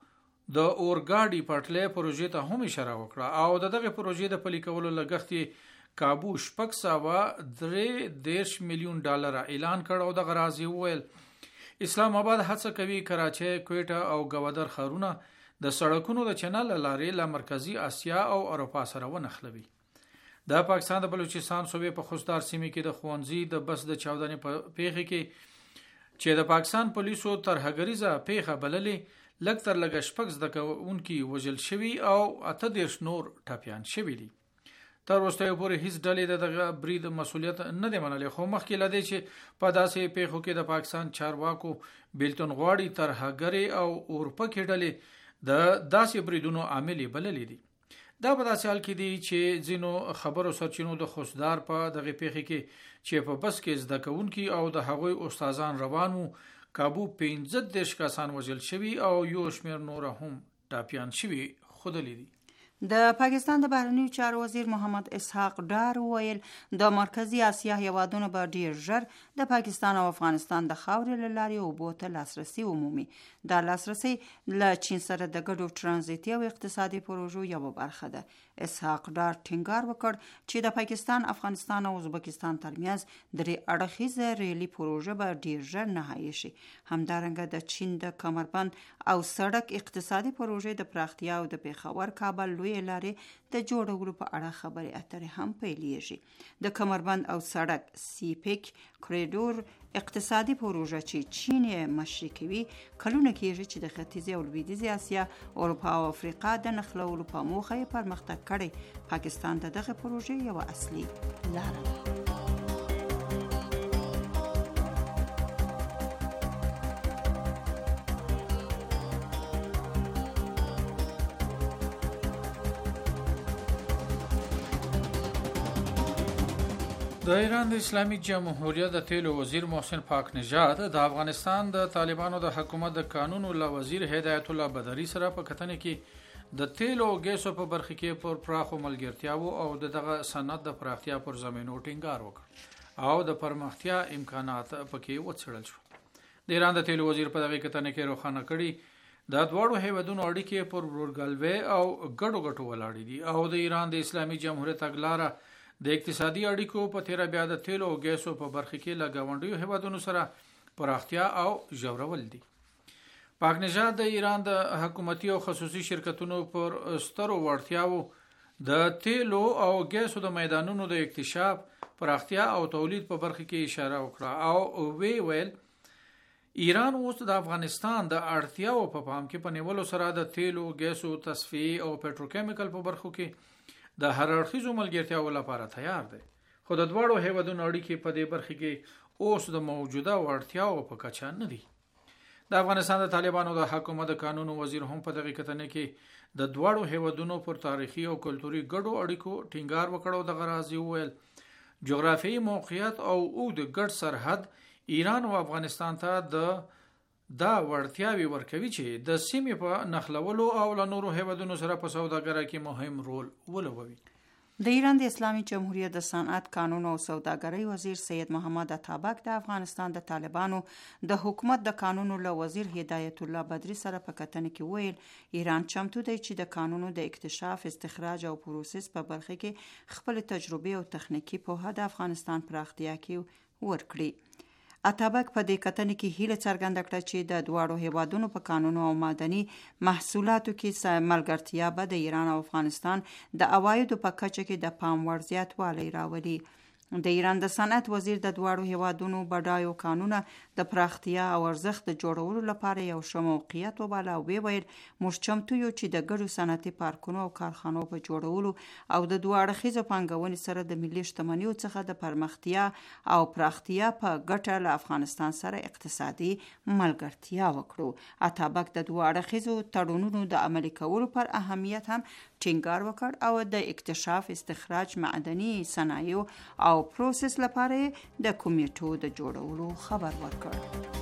د اورګاډي پټلۍ پروژې ته هم اشاره وکړه او دغه پروژې د پلي کولو لګښت کابو شپږ سوه درې دېرش میلیون ډالر اعلان کړ او د غرازي ویل اسلام آباد هڅه کوي کراچۍ کویټه او گوادر ښارونه د سړکونو د چنل لارې له مرکزی اسیا او اروپا سره ونښلوي. د پاکستان د بلوچستان صوبې په خوستار سیمه کې د خوانزي د بس د چاودنې په پیښه کې چې د پاکستان پولیسو ترهګریزه پیښه بللې لږ تر لږه شپږ زده کوونکي وژل شوي او اته دېرش نور ټپیان شوي دي. تر وروستیو پورې هیڅ ډلې د دغه برید مسولیت نه دی منلی خو مخکې له دې چې په داسې پیښو کې د پاکستان چارواکو بیلتون غواړي ترهګري او اورپکې ډلې د داسې بریدونو عامل بللې دي. دا په داسې حال کې دي چې ځینو خبرو سرچینو د خوستدار په دغه پیښه کې چې په بس کې زده کوونکي او د هغوی استادان روان وو کابو پنځه دېرش کسان وژل شوي او یو شمېر نور هم ټاپیان شوي ښودلي دي. د پاکستان د بهرنیو چارو وزیر محمد اسحاق ډار وویل د مرکزی اسیا هیوادونو به ډیر ژر د پاکستان او افغانستان د خاورې له لارې اوبو ته لاسرسي ومومي. دا لاسرسي له چین سره د ګډو ترانزیتي او اقتصادي پروژو یوه برخه ده. اسحاق ډار ټینګار وکړ چې د پاکستان، افغانستان او ازبکستان ترمنځ درې اړخیزه ریلي پروژه به ډیر ژر نهایي شي. همدارنګه د چین د کمربند او سړک اقتصادي پروژې د پراختیا او د پیښور کابل لوی لارې د جوړولو په اړه خبرې اترې هم پیلېږي. د کمربند او سړک سی پیک کوریډور اقتصادي پروژه چې چین یې مشري کوي کلونه کېږي چې د ختیځې او لویدیځې اسیا، اروپا او افریقا د نښلولو په موخه یې پرمختګ کړی. پاکستان د دغه پروژې یوه اصلي لاره ده. د ایران د اسلامي جمهوریت د تیلو وزیر محسن پاک نژاد د افغانستان د طالبانو د حکومت د قانون له وزیر هدایت الله بدری سره په کتنه کې د تیلو او ګیسو په برخه کې پر پراخو ملګرتیاو او دغه صنعت د پراختیا پر زمینو ټینګار وکړ او د پرمختیا امکانات پکې وڅېړل شو. د ایران د تیلو وزیر په دغه کتنه کې روښانه کړي د دواړو هیوادونو اړیکې پر ورورګلوي او ګډو ګټو ولاړې دي او د ایران د اسلامي جمهوریت تګلاره د اقتصادي اړیکو په تیر بیا د تیلو او ګیسو په برخه کې له ګاونډیو هیوادونو سره پراختیا او ژورول دي. پاک نژاد د ایران د حکومتي او خصوصي شرکتونو پر سترو وړتیاو د تیلو او ګیسو د میدانونو د اکتشاف، پراختیا او تولید په برخه کې اشاره وکړه او وی ویل ایران اوس د افغانستان د اړتیاو په پام کې په نیولو سره د تیلو، ګیسو، تصفیې او پټروکیمیکل په برخو کې د هر اړخیزو ملګرتیاو لپاره تیار دی. خو د دواړو هیوادونو اړیکې په دې برخه کې اوس د موجوده وړتیاو په کچه نه دي. د افغانستان د طالبانو د حکومت د قانون وزیر هم په دغه کتنه کې د دواړو هیوادونو پر تاریخي او کلتوري ګډو اړیکو ټینګار وکړو. د غرازي ویل جغرافیایي موقعیت او اوږد ګډ سرحد ایران او افغانستان ته د دا وړتیاوي ورکوي چې د سیمې په نښلولو او له نورو هیوادونو سره په سوداګرۍ کې مهم رول ولوبوي. د ایران د اسلامي جمهوریت د صنعت قانون او سوداګرۍ وزیر سید محمد اتابک د افغانستان د طالبانو د حکومت د قانونو له وزیر هدایت الله بدری سره په کتنه کې ویل ایران چمتو دی چې د قانونو د اکتشاف، استخراج او پروسس په برخه کې خپل تجربه او تخنیکی پوهه د افغانستان پراختیا کې ورکړي. اتابک په دې کتنې کې هیله څرګنده کړه چې د دواړو هیوادونو په قانونو او مدني محصولاتو کې ملګرتیا به د ایران او افغانستان د عوایدو په کچه کې د پام وړ زیاتوالی راولي. د ایران د صنعت وزیر د دواړو هیوادونو بډایو قانونه د پراختیا او ارزښت د جوړولو لپاره یو ښه موقعیت وباله او ویل موږ چمتو یو چې د ګډو صنعتي پارکونو او کارخانو په جوړولو او د دوه اړخیزو پانګونې سره د ملي شتمنیو څخه د پرمختیا او پراختیا په ګټه له افغانستان سره اقتصادي ملګرتیا وکړو. اتابک د دوه اړخیزو تړونونو د عملي کولو پر اهمیت هم ټینګار وکړ او د اکتشاف، استخراج، معدني صنایع او پروسس لپاره د کمیټو د جوړولو خبر ورکړ.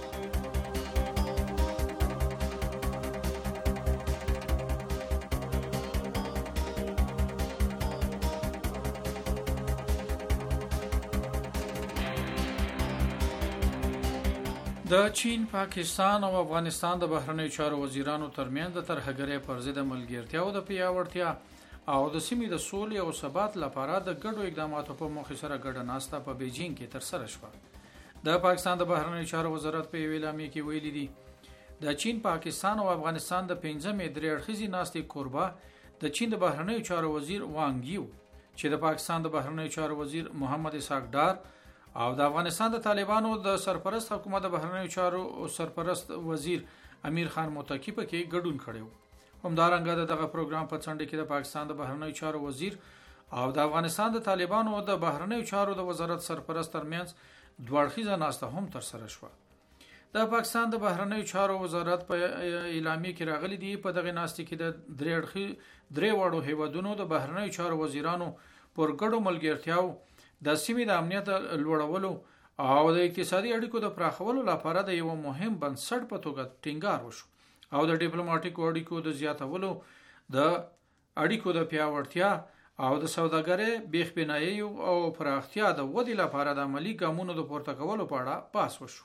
د چین، پاکستان او افغانستان د بهرنیو چارو وزیرانو ترمنځ د ترهګرۍ پر ضد ملګرتیا او د پیاوړتیا او د سیمې د سولې او ثبات لپاره د ګډو اقداماتو په موخه سره ګډه ناسته په بیجینګ کې ترسره شوه. د پاکستان د بهرنیو چارو وزارت په یوه اعلامیه کې ویلي دي د چین، پاکستان او افغانستان د پنځمې درې اړخیزې ناستې کوربه د چین د بهرنیو چارو وزیر وانګ یو چې د پاکستان د بهرنیو چارو وزیر محمد اسحاق ډار او د افغانستان د طالبانو د سرپرست حکومت د بهرنیو چارو سرپرست وزیر امیر خان متکی په کې ګډون کړی و. همدارنګه دغه پروګرام په څنډه کې د پاکستان د بهرنیو چارو وزیر او د افغانستان د طالبانو د بهرنیو چارو د وزارت سرپرست ترمنځ دوه اړخیزه ناسته هم ترسره شوه. د پاکستان د بهرنیو چارو وزارت په اعلامیه کې راغلي دی په دغه ناستې کې د درې اړخي درې وړو هیوادونو د بهرنیو چارو وزیرانو پر ګډو ملګرتیاو د سیمې د امنیت لوړولو او د اقتصادي اړیکو د پراخولو لپاره د یو مهم بنسټ په توګه ټینګار وشو او د ډیپلوماټیکو اړیکو د زیاتولو، د اړیکو د پیاوړتیا او د سوداګرۍ بیخبنایي او پراختیا د ودې لپاره د عملی ګامونو د پورته کولو په اړه بحث وشو.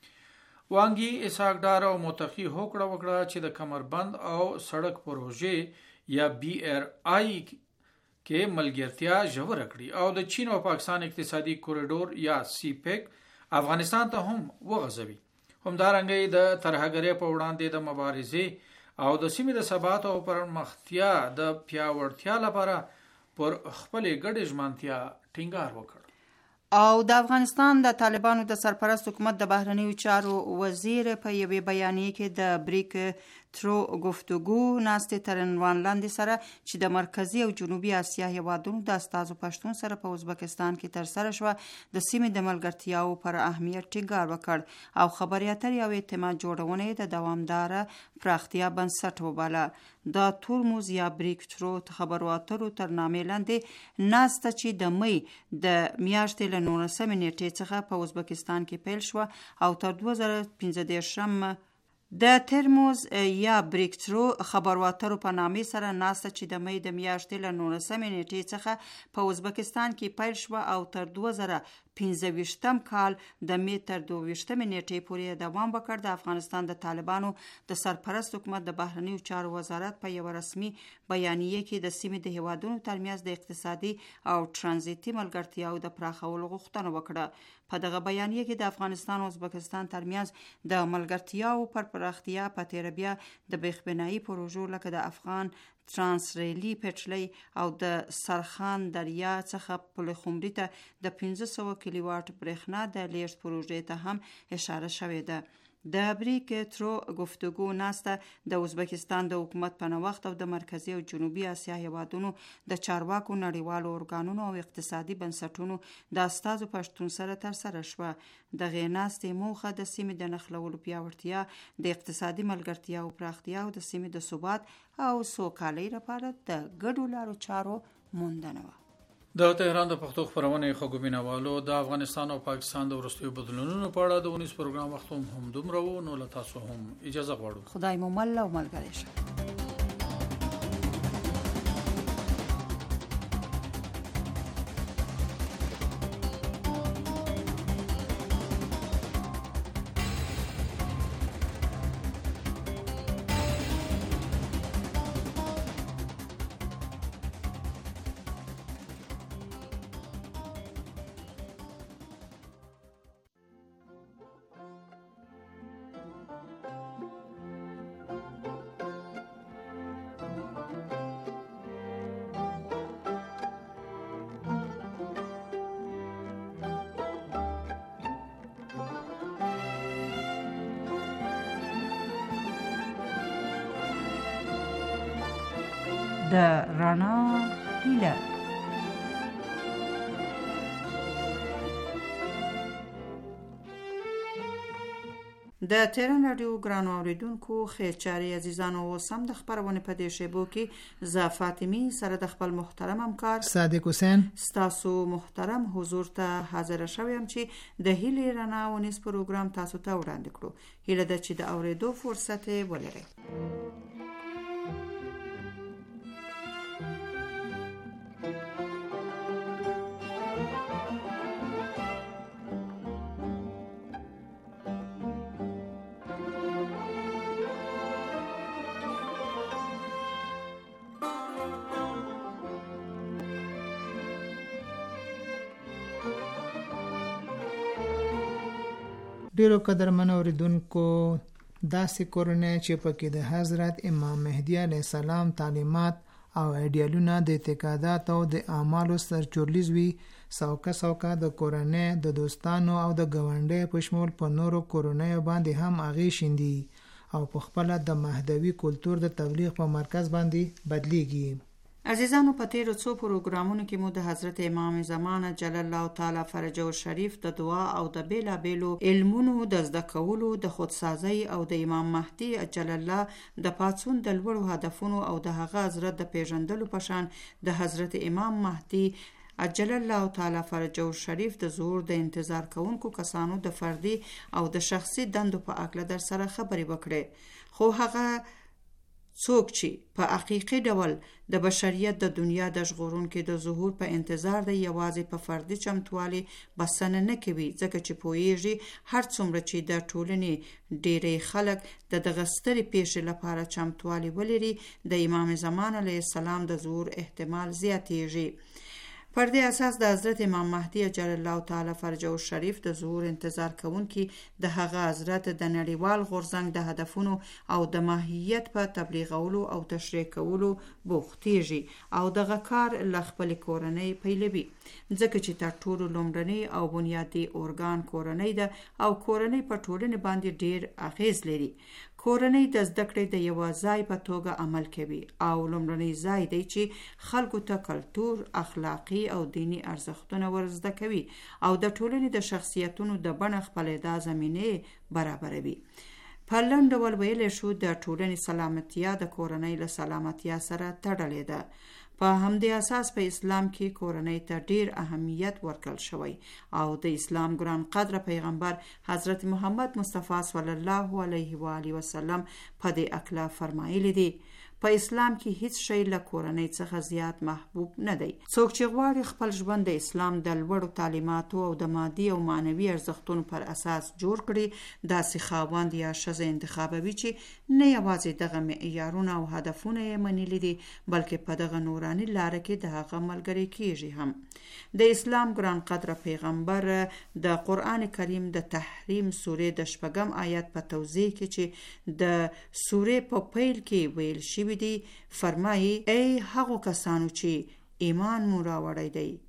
وانګي اسحاق ډار او متقی هوکړه وکړه چې د کمربند او سړک پروژې یا بی ار آی کې ملګرتیا ژوره کړي او د چین او پاکستان اقتصادي کوریډور یا سی پیک افغانستان ته هم وغځوي. همدارنګه د ترهګرۍ په وړاندې د مبارزې او د سیمې د ثبات او پرمختیا د پیاوړتیا لپاره پر خپل ګډ ژمنتیا ټینګار وکړ. او د افغانستان د طالبانو د سرپرست حکومت د بهرنیو چارو وزیر په یوې بیانیه کې د بریک ترو گفتگو ناستې تر عنوان لاندې سره چې د مرکزی او جنوبي اسیا هیوادونو د استازو پښتون سره په ازبکستان کې ترسره شوه د سیمې د ملګرتیاو پر اهمیت ټینګار وکړ او خبري اترې او اعتماد جوړونې د دوامداره پراختیا بنسټ وباله. دا تورموز یا بریک ترو خبرو اترو تر نامې لاندې ناسته چې د مې د میاشتې له نولسمې نیټې څخه په ازبکستان کې پیل شوه او تر دوه زره پنځه دېرشم د ترموز یا بریکترو خبرواترو په نامې سره ناسته چې د مې د میاشتې له نولسمې نیټې څخه په ازبکستان کې پیل شوه او تر دوه زره پنځه ویشتم کال د مې تر دوه ویشتمې نیټې پورې دوام وکړ. د افغانستان د طالبانو د سرپرست حکومت د بهرنیو چارو وزارت په یو رسمي بیانیه کې د سیمې د هیوادونو ترمنځ د اقتصادي او ترانزیتي ملګرتیاو د پراخولو غوښتنه وکړه. په دغه بیانیه کې د افغانستان او ازبکستان ترمنځ د ملګرتیاو پر پراختیا په تیر بیا د بیخبنایي پروژو لکه د افغان ترانس ریلی پټلۍ او د سرخان دریا څخه پل خمري ته د پنځه سوه کیلو واټ برېښنا د لیږد پروژې ته هم اشاره شوې ده. د بریک ترو گفتگو ناسته د ازبکستان د حکومت په نوښت او د مرکزی او جنوبي اسیا هیوادونو د چارواکو نړیوالو ارګانونو او اقتصادي بنسټونو د استازو پښتون سره تر سره شوه. د غیناستې موخه د سیمې د نښلولو پیاوړتیا، د اقتصادي ملګرتیا او پراختیا او د سیمې د ثبات او سوکالۍ لپاره د ګډو لارو چارو موندنه وه. د تهران د پښتو خبرونه خو ګوینوالو د افغانستان او پاکستان د ورستیو بدلونونو په اړه د اونیس پروګرام وخت هم دومره وو، نو له تاسو هم اجازه غواړو. خدای مو مل او ملګری شه. د رڼا هیله. د تهران رادیو ګرانو اوریدونکو خیر چاري عزیزانو، سم د خبرونه په دې شیبو کې ز فاطمی سره د خپل محترم همکار صادق حسین ستاسو محترم حضور ته حاضر شوم چې د هیله رڼا ونیس پروګرام تاسو ته وړاندې کړو. هیله ده چې د اوریدو فرصت ولرئ. ډیرو قدرمن اوریدونکو، داسې کورنۍ چې پکې د حضرت امام مهدي علیه السلام تعلیمات او ایډیالونه د اعتقادات او د اعمالو سرچورلیز وي، سوکه سوکه د کورنۍ د دوستانو او د ګاونډیو په شمول په نورو کورنیو باندې هم اغیز شیندي او په خپل د مهدوي کلتور د تبلیغ په مرکز باندې بدلیږي. عزیزانو، په تیرو څو پروګرامونو کې مو د حضرت امام زمان جل الله تعالی فرجه شریف د دعا او د بیلا بیلو علمونو د زده کولو، د خودسازی او د امام مهدي جل الله د پاتون د لوړو هدفونو او د هغه حضرت د پیژندلو په شان د حضرت امام مهدي جل الله تعالی فرجه شریف د ظهور د انتظار کوونکو کسانو د فردي او د شخصي دندو په اړه در سره خبرې وکړې. خو هغه څوک چې په حقیقي ډول د بشریت د دنیا د ژغورونکو د ظهور په انتظار دی، یوازې په فردي چمتوالي بسنه نه کوي، ځکه چې پوهیږي هر څومره چې د ټولنې ډیری خلک د دغه سترې پیښې لپاره چمتوالي ولري، د امام زمان علیه السلام د ظهور احتمال زیاتیږي. پر دې اساس د حضرت امام مهدي جل الله تعالی فرجه شریف د ظهور انتظار کوونکي د هغه حضرت د نړیوال غورځنګ د هدفونو او د ماهیت په تبلیغولو او تشریح کولو بوختیږي او دغه کار له خپل کورنۍ پیلوي، ځکه چې تر ټولو لومړنی او بنیادی ارګان کورنۍ ده او کورنۍ په ټولنې باندې ډیر اغیز لري. کورنۍ د زده کړې د یو ځای په توګه عمل کوي او لومړنی ځای دی چې خلکو ته کلتور، اخلاقی او دینی ارزښتونه ورزده کوي او د ټولنې د شخصیتونو د بڼه خپلې دا زمینه برابروي. په لنډ ډول ویلی شو د ټولنې سلامتیا د کورنۍ له سلامتیا سره تړلې ده. په همدې اساس په اسلام کې کورنۍ ته ډیر اهمیت ورکړل شوی او د اسلام ګران قدر پیغمبر حضرت محمد مصطفی صلی الله علیه و آله وسلم په دې اکلا فرمایلی دی: په اسلام کې هیڅ شی له کورنۍ څخه زیات محبوب نه دی. څوک چې غواړي خپل ژوند د اسلام د لوړو تعلیماتو او د مادي او معنوي ارزښتونو پر اساس جوړ کړي، داسې خاوند یا ښځه انتخابوي چې نه یوازې دغه معیارونه او هدفونه یې منلي دي، بلکې په دغه نوراني لاره کې د هغه ملګری کیږي هم. د اسلام ګران قدر پیغمبر د قرآن کریم د تحریم سورې د شپږم آیت په توضیح کې چې د سورې په پیل کې ویل شوی دی، فرمایي: ای هغو کسانو چې ایمان مو راوړی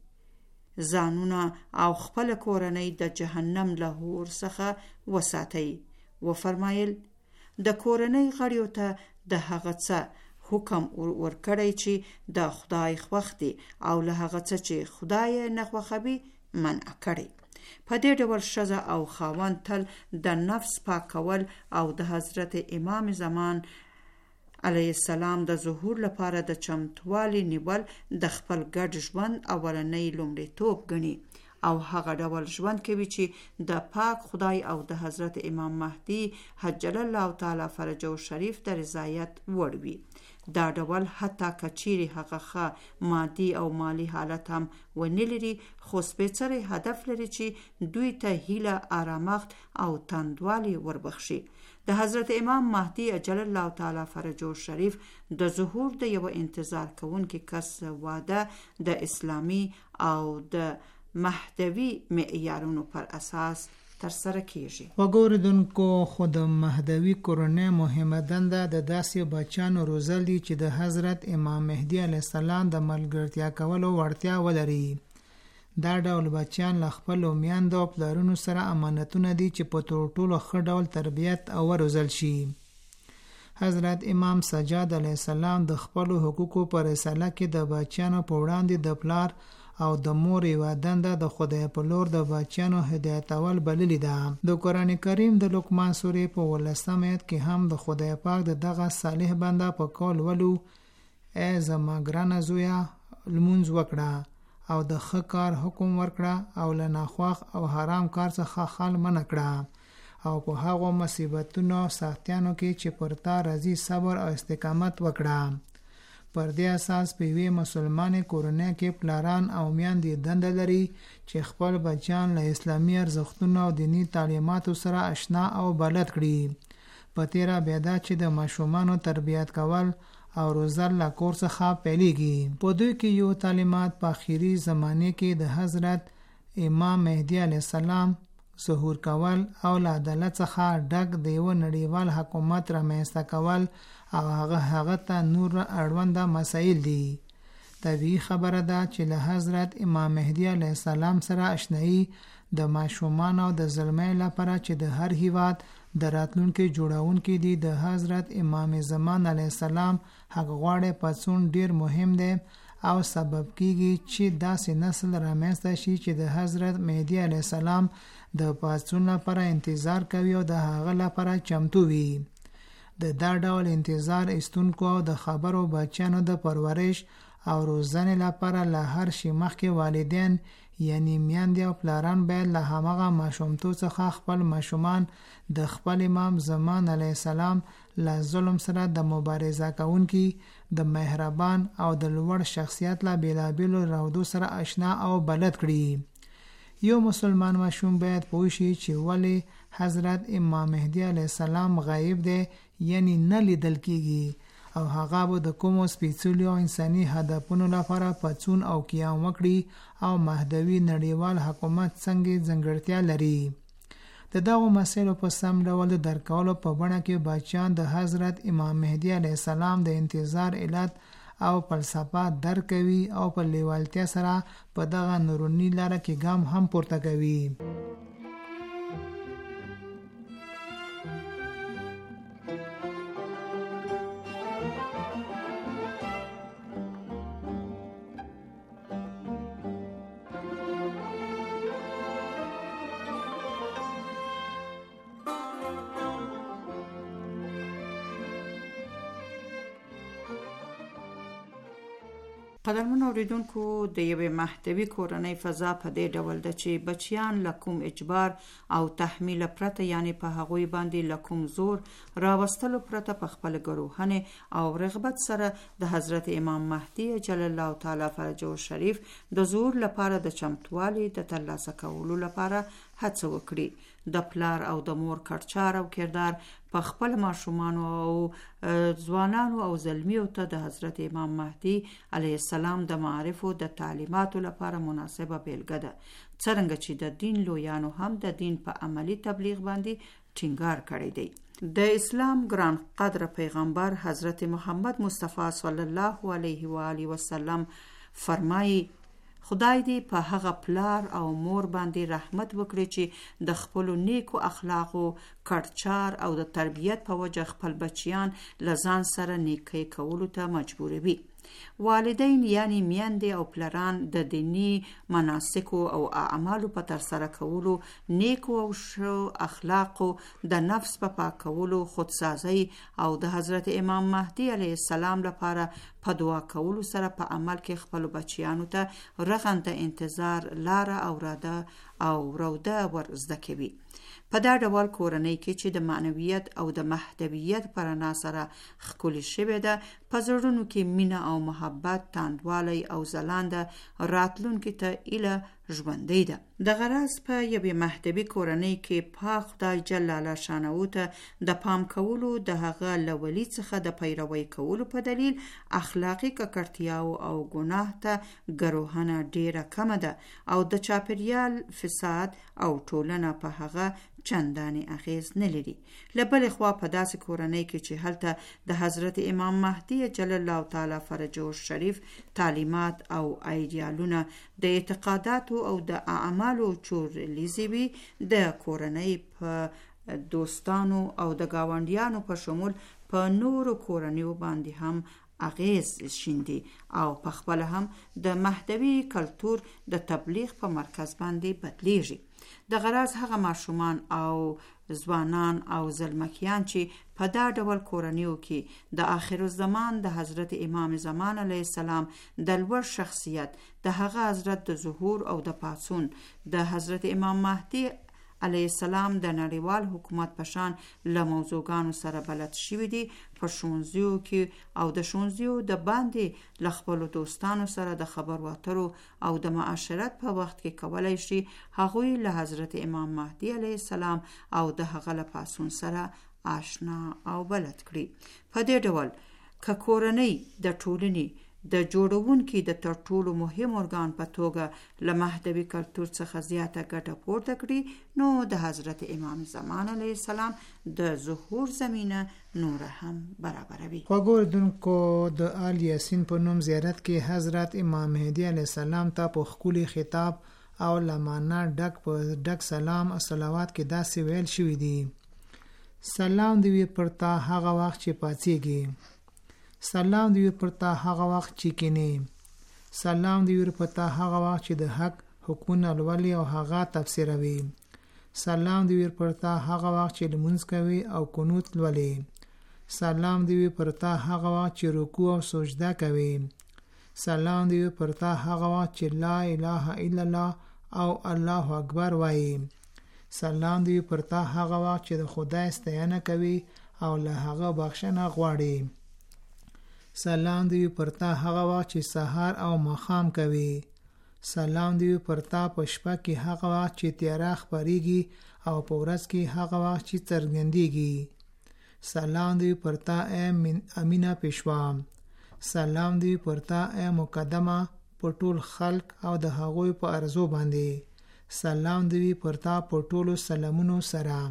دی، ځانونه او خپل کورنۍ د جهنم له اور څخه وساتئ، و فرمایل د کورنۍ غړیو ته د هغه څه حکم ورکړی چې د خدای خوښ دی او له هغه څه چې خدای نه خوښوي منع کړی. په دې ډول ښځه او خاوند تل د نفس پاکول او د حضرت امام زمان علیه السلام د ظهور لپاره د چمتووالي نیول د خپل ګډ ژوند اولنی لومړیتوب ګڼي او هغه ډول ژوند کوي چې د پاک خدای او د حضرت امام مهدي عجل الله تعالی فرجه شریف د رضایت وړ وي. دا ډول حتی کچيري هغه ښه مادي او مالی حالت هم ونه لري، خو سپېڅلی هدف لري چې دوی ته هیله، آرامښت او تندوالی وربخشي. د حضرت امام مهدي عجل الله تعالی فرجه شریف د ظهور د یو انتظار کوونکي کس واده د اسلامي او د مهدوي معیارونو پر اساس ترسره کیږي. وګوریدونکو، خو د مهدوي کورنۍ مهمه دنده د داسې بچیانو روزل دي چې د حضرت امام مهدي علیه السلام د ملګرتیا کولو وړتیا ولري. دا ډول بچیان له خپلو میندو او پلرونو سره امانتونه دي چې په تر ټولو ښه ډول تربیت او وروزل شي. حضرت امام سجاد علیه السلام د خپلو حقوقو په رساله کې د بچیانو په وړاندې د پلار او د مور یوه دنده د خدای په لور د بچیانو هدایتول بللې ده. د قرآن کریم د لقمان سورې په ولسم آیت کې هم د خدای پاک د دغه صالح بنده په قول ولو: ای زما ګرانه زویه، لمونځ وکړه او د ښه کار حکم ورکړه او له ناخوښ او حرام کار څخه خل منع کړه او په هغو مصیبتونو او سختیانو کې چې پر تا راځي صبر او استقامت وکړه. پر دې اساس په یوې مسلمانې کورنۍ کې پلاران او میندې دنده لري چې خپل بچیان له اسلامي ارزښتونو او دینی تعلیماتو سره آشنا او بلد کړي. په تیره بیدا چې د ماشومانو تربیت کول او روزل له کور څخه پیلېږي. په دوی کې یو تعلیمات په اخري زمانه کې د حضرت امام مهدي علیه السلام ظهور کول او له عدالت څخه ډک د یو نړیوال حکومت رامنځته کول او هغه هغه ته نور اړونده مسایل دي. طبیعي خبره ده چې له حضرت امام مهدي علیه السلام سره آشنایي د ماشومان او د زلمۍ لپاره چې د هر هیواد د راتلونکي جوړونکي دي د حضرت امام زمان علیه السلام حق غواړي پڅون ډیر مهم دی او سبب کیږي چې داسې نسل رامنځته شي چې د حضرت مهدي علیه السلام د پڅون لپاره انتظار کوي او د هغه لپاره چمتو وي. د دا ډول انتظار ایستونکو او د خبرو بچیانو د پرورش او روزنې لپاره له هر شي مخکې والدین یعنی میندې او پلاران باید له همغه ماشومتوب څخه خپل ماشومان د خپل امام زمان علیه السلام له ظلم سره د مبارزه کوونکي د مهربان او د لوړ شخصیت له بیلابیلو راودو سره آشنا او بلد کړي. یو مسلمان ماشوم باید پوه شي چې ولې حضرت امام مهدي علیه السلام غایب دی، یعنی نه لیدل کیږي او هغه به د کومو سپېڅلو او انساني هدفونو لپاره پڅون او قیام وکړي او مهدوي نړیوال حکومت څنګه ځانګړتیا لري. د دغو مسایلو په سم ډول د درک کولو په بڼه کې بچیان د حضرت امام مهدي علیه السلام د انتظار علت او فلسفه درک کوي او په لیوالتیا سره په دغه نورونی لاره کې ګام هم پورته کوي. قدرمن اوریدونکو، د یوې مهدوي کورنۍ فضا په دې ډول ده چې بچیان له کوم اجبار او تحمیل پرته، یعنی په هغوی باندې له کوم زور راوستلو پرته په خپل ګروهنې او رغبت سره د حضرت امام مهدي جل الله تعالی فرجه شریف د ظهور لپاره د چمتووالي د ترلاسه کولو لپاره هڅه وکړي. د پلار او د مور کړچار او کردار په خپل ماشومانو او ځوانانو او زلمیو ته د حضرت امام مهدي علیه السلام د معارف او د تعلیماتو لپاره مناسبه بیلګه ده، څرنګه چې د دین لویانو هم د دین په عملی تبلیغ باندې ټینګار کړی دی. د اسلام ګران قدر پیغمبر حضرت محمد مصطفی صلی الله علیه و آله وسلم فرمایي: خدای دې په هغه پلار او مور باندې رحمت وکړي چې د خپلو نیکو اخلاقو کړچار او د تربیت په وجه خپل بچیان له ځان سره نیکۍ کولو ته مجبوروي. والدین یعنی میندې او پلران د دینی مناسکو او اعمالو په ترسره کولو، نیکو او ښو اخلاقو، د نفس په پاکولو، خودسازۍ او د حضرت امام مهدي علیه السلام لپاره په دعا کولو سره په عمل کې خپل بچیانو ته رغنده انتظار، لاره او راده او روده ور زده کوي. په دا ډول کورنۍ کې چې د معنویت او د مهدویت په رڼا سره ښکلې شوې ده، په زړونو کې مینه او محبت، تاندوالی او ځلانده راتلونکي ته ایله ژوندۍ ده. د غرض په یوې مهدوي کورنۍ کې پاک خدای جل شانه ته د پام کولو، د هغه له ولي څخه د پیروي کولو په دلیل اخلاقي ککړتیاو او ګناه ته ګروهنه ډیره کمه ده او د چاپیریال فساد او ټولنه په هغه چندانې اغیز نه لري. له بلې خوا په داسې کورنۍ کې چې هلته د حضرت امام مهدي جل الله تعالی فرجه الشریف تعلیمات او ایډیالونه د اعتقاداتو او د اعمالو چورلیزي وي، د کورنۍ په دوستانو او د گاونډیانو په شمول په نورو کورنیو باندې هم اغیز شیندي او په خپل هم د مهدوي کلتور د تبلیغ په مرکز باندې بدلیږي. د غرض هغه ماشومان او ځوانان او زلمکیان چې په دا ډول کورنیو کې د آخر الزمان د حضرت امام زمان علیه السلام د لوړ شخصیت، د هغه حضرت د ظهور او د پاڅون، د حضرت امام مهدي علیه السلام د نړیوال حکومت په شان له موضوعګانو سره بلد شوي دي، په ښوونځیو کې او د ښوونځیو د باندې له خپلو دوستانو سره د خبرو اترو او د معاشرت په وخت کې کولی شي هغوی له حضرت امام مهدي علیه السلام او د هغه له پاڅون سره آشنا او بلد کړي. په دې ډول که کورنۍ د ټولنې د جوړونکي د تر ټولو مهم ارګان په توګه له مهدوي کلتور څخه زیاته ګټه پورته کړي، نو د حضرت امام زمان علیه السلام د ظهور زمینه نور هم برابروي. خوږو اورېدونکو، د آل یاسین په نوم زیارت کې حضرت امام مهدي علیه السلام ته په ښکلي خطاب او لمانه ډک په ډک سلام او صلوات کې داسې ویل شوي دي: سلام دی وي پر تا هغه وخت چې پاڅېږي، سلام دی پر تا هغه وخت چې کینې، سلام دی پر تا هغه وخت چې د حق حکمونه لولي او هغه تفسیروي، سلام دی پر تا هغه وخت چې لمونځ کوي او قنوت لولي، سلام دی پر تا هغه وخت چې رکوع او سجده کوي، سلام دی پر تا هغه وخت چې لا اله الا الله او الله اکبر وایي، سلام دی پر تا هغه وخت چې د خدای ستاینه کوي او له هغه بخښنه غواړي، سلام دی پر تا هغه وخت چې سحر او ماښام کوي، سلام دی پر تا په شپه کې هغه وخت چې تیاره خپریږي او په ورځ کې هغه وخت چې څرګندیږي، سلام دی پر تا ای امینه پیشوا، سلام دی پر تا ای مقدمه په ټول خلق او د هغوی په ارزو باندې، سلام دی پر تا په ټولو سلامونو سره.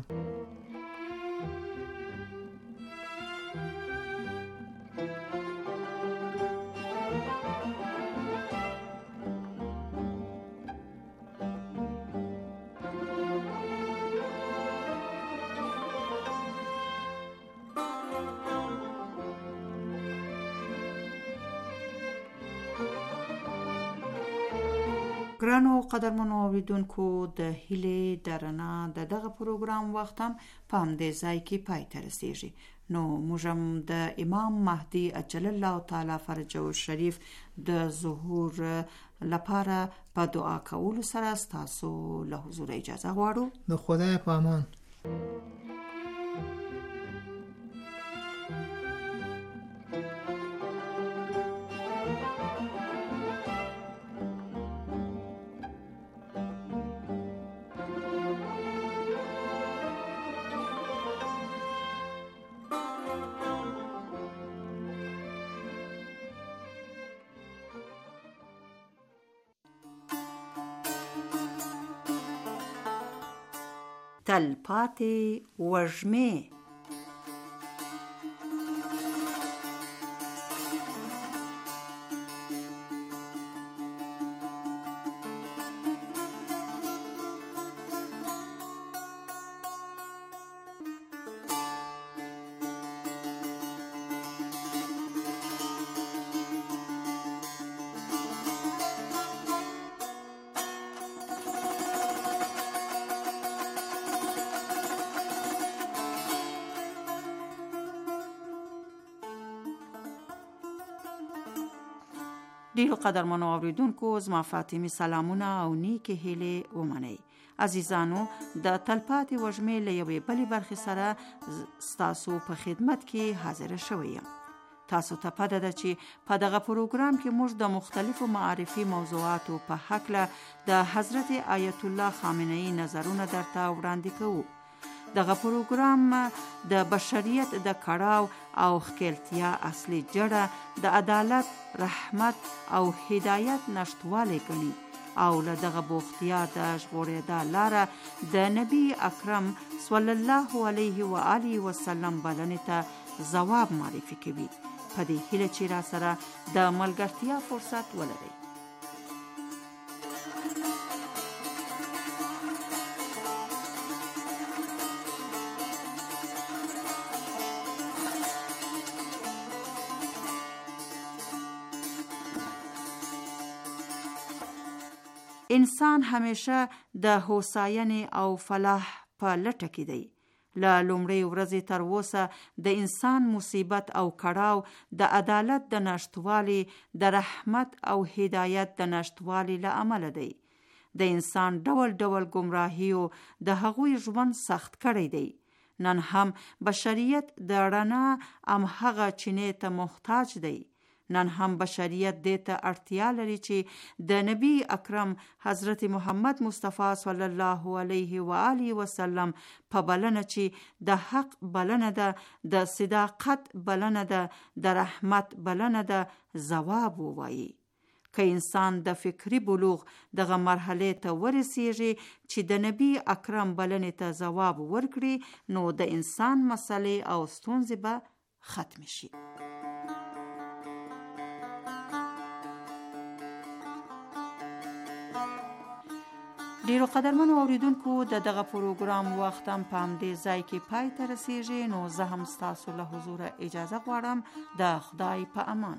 ګرانو قدرمنو اوریدونکو، د هیلې د رڼا د دغه پروګرام وخت هم په همدې ځای کې پای ته رسیږي. نو موږ هم د امام مهدي اجل الله تعالی فرجه الشریف د ظهور لپاره په دعا کولو سره ستاسو له حضور اجازه غواړو. د خدای په امان. تلپاتې وږمې. ډیرو قدرمنو اوریدونکو زما فاطمي سلامونه او نیکې هیلې ومنئ. عزیزانو د تلپاتې وږمې له یوې بلې برخې سره ستاسو په خدمت کې حاضره شوی یم. تاسو ته پته ده چې په دغه پروګرام کې موږ د مختلفو معرفي موضوعاتو په هکله د حضرت آیت الله خامنه‌ای نظرونه درته وړاندې کوو. دغه پروګرام د بشریت د کړاو او ښکیلتیا اصلي جړه د عدالت، رحمت او هدایت نشتوالی ګڼي او له دغه بوختیا د ژغورېدا لاره د نبی اکرم صلی الله علیه و آله وسلم بلنې ته ځواب معرفي کوي. په دې هیله چې را سره د ملګرتیا فرصت ولرئ. انسان همیشه د هوساینې او فلاح په لټه کې دی. له لومړۍ ورځې تر اوسه د انسان مصیبت او کړاو د عدالت د نشتوالي، د رحمت او هدایت د نشتوالي له امله دی. د انسان ډول ډول گمراهیو د هغوی ژوند سخت کړی دی. نن هم بشریت د رڼا همهغه چینې ته محتاج دی. نن هم بشریت دې ته اړتیا لري چې د نبی اکرم حضرت محمد مصطفی صلی الله علیه و آله وسلم په بلنه چې د حق بلنه ده، د صداقت بلنه ده، د رحمت بلنه ده، ځواب ووایي. که انسان د فکری بلوغ دغه مرحله ته ورسیږي چې د نبی اکرم بلنې ته ځواب ورکړي، نو د انسان مسلې او ستونزې به ختم شي. ډیرو قدرمنو اوریدونکو د دغه پروګرام وخت هم په همدې ځای کې پای ته رسیږي. نو زه هم ستاسو له حضوره اجازه غواړم. د خدای په امان.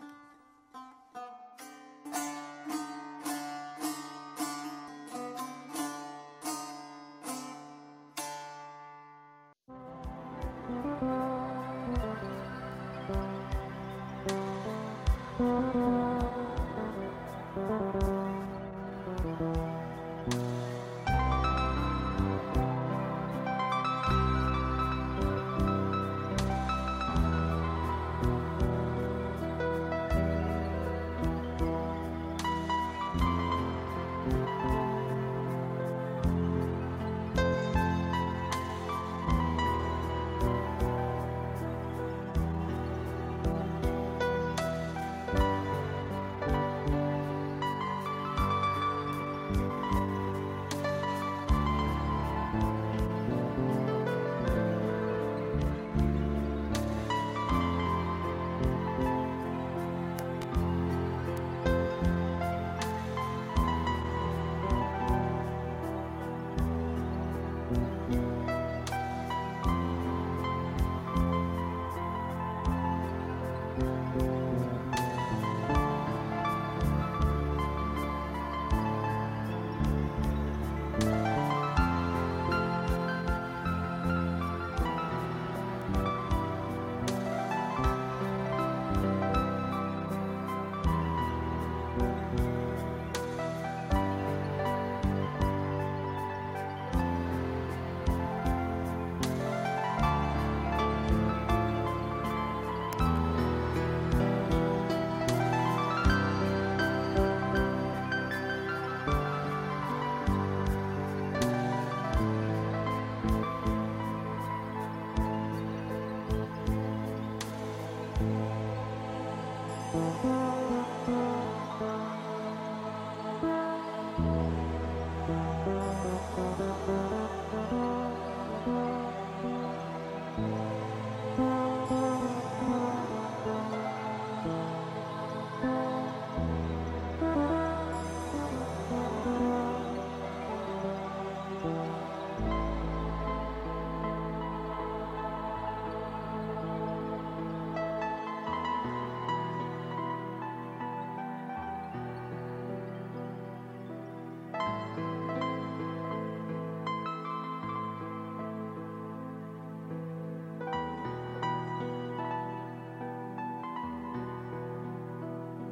Thank you.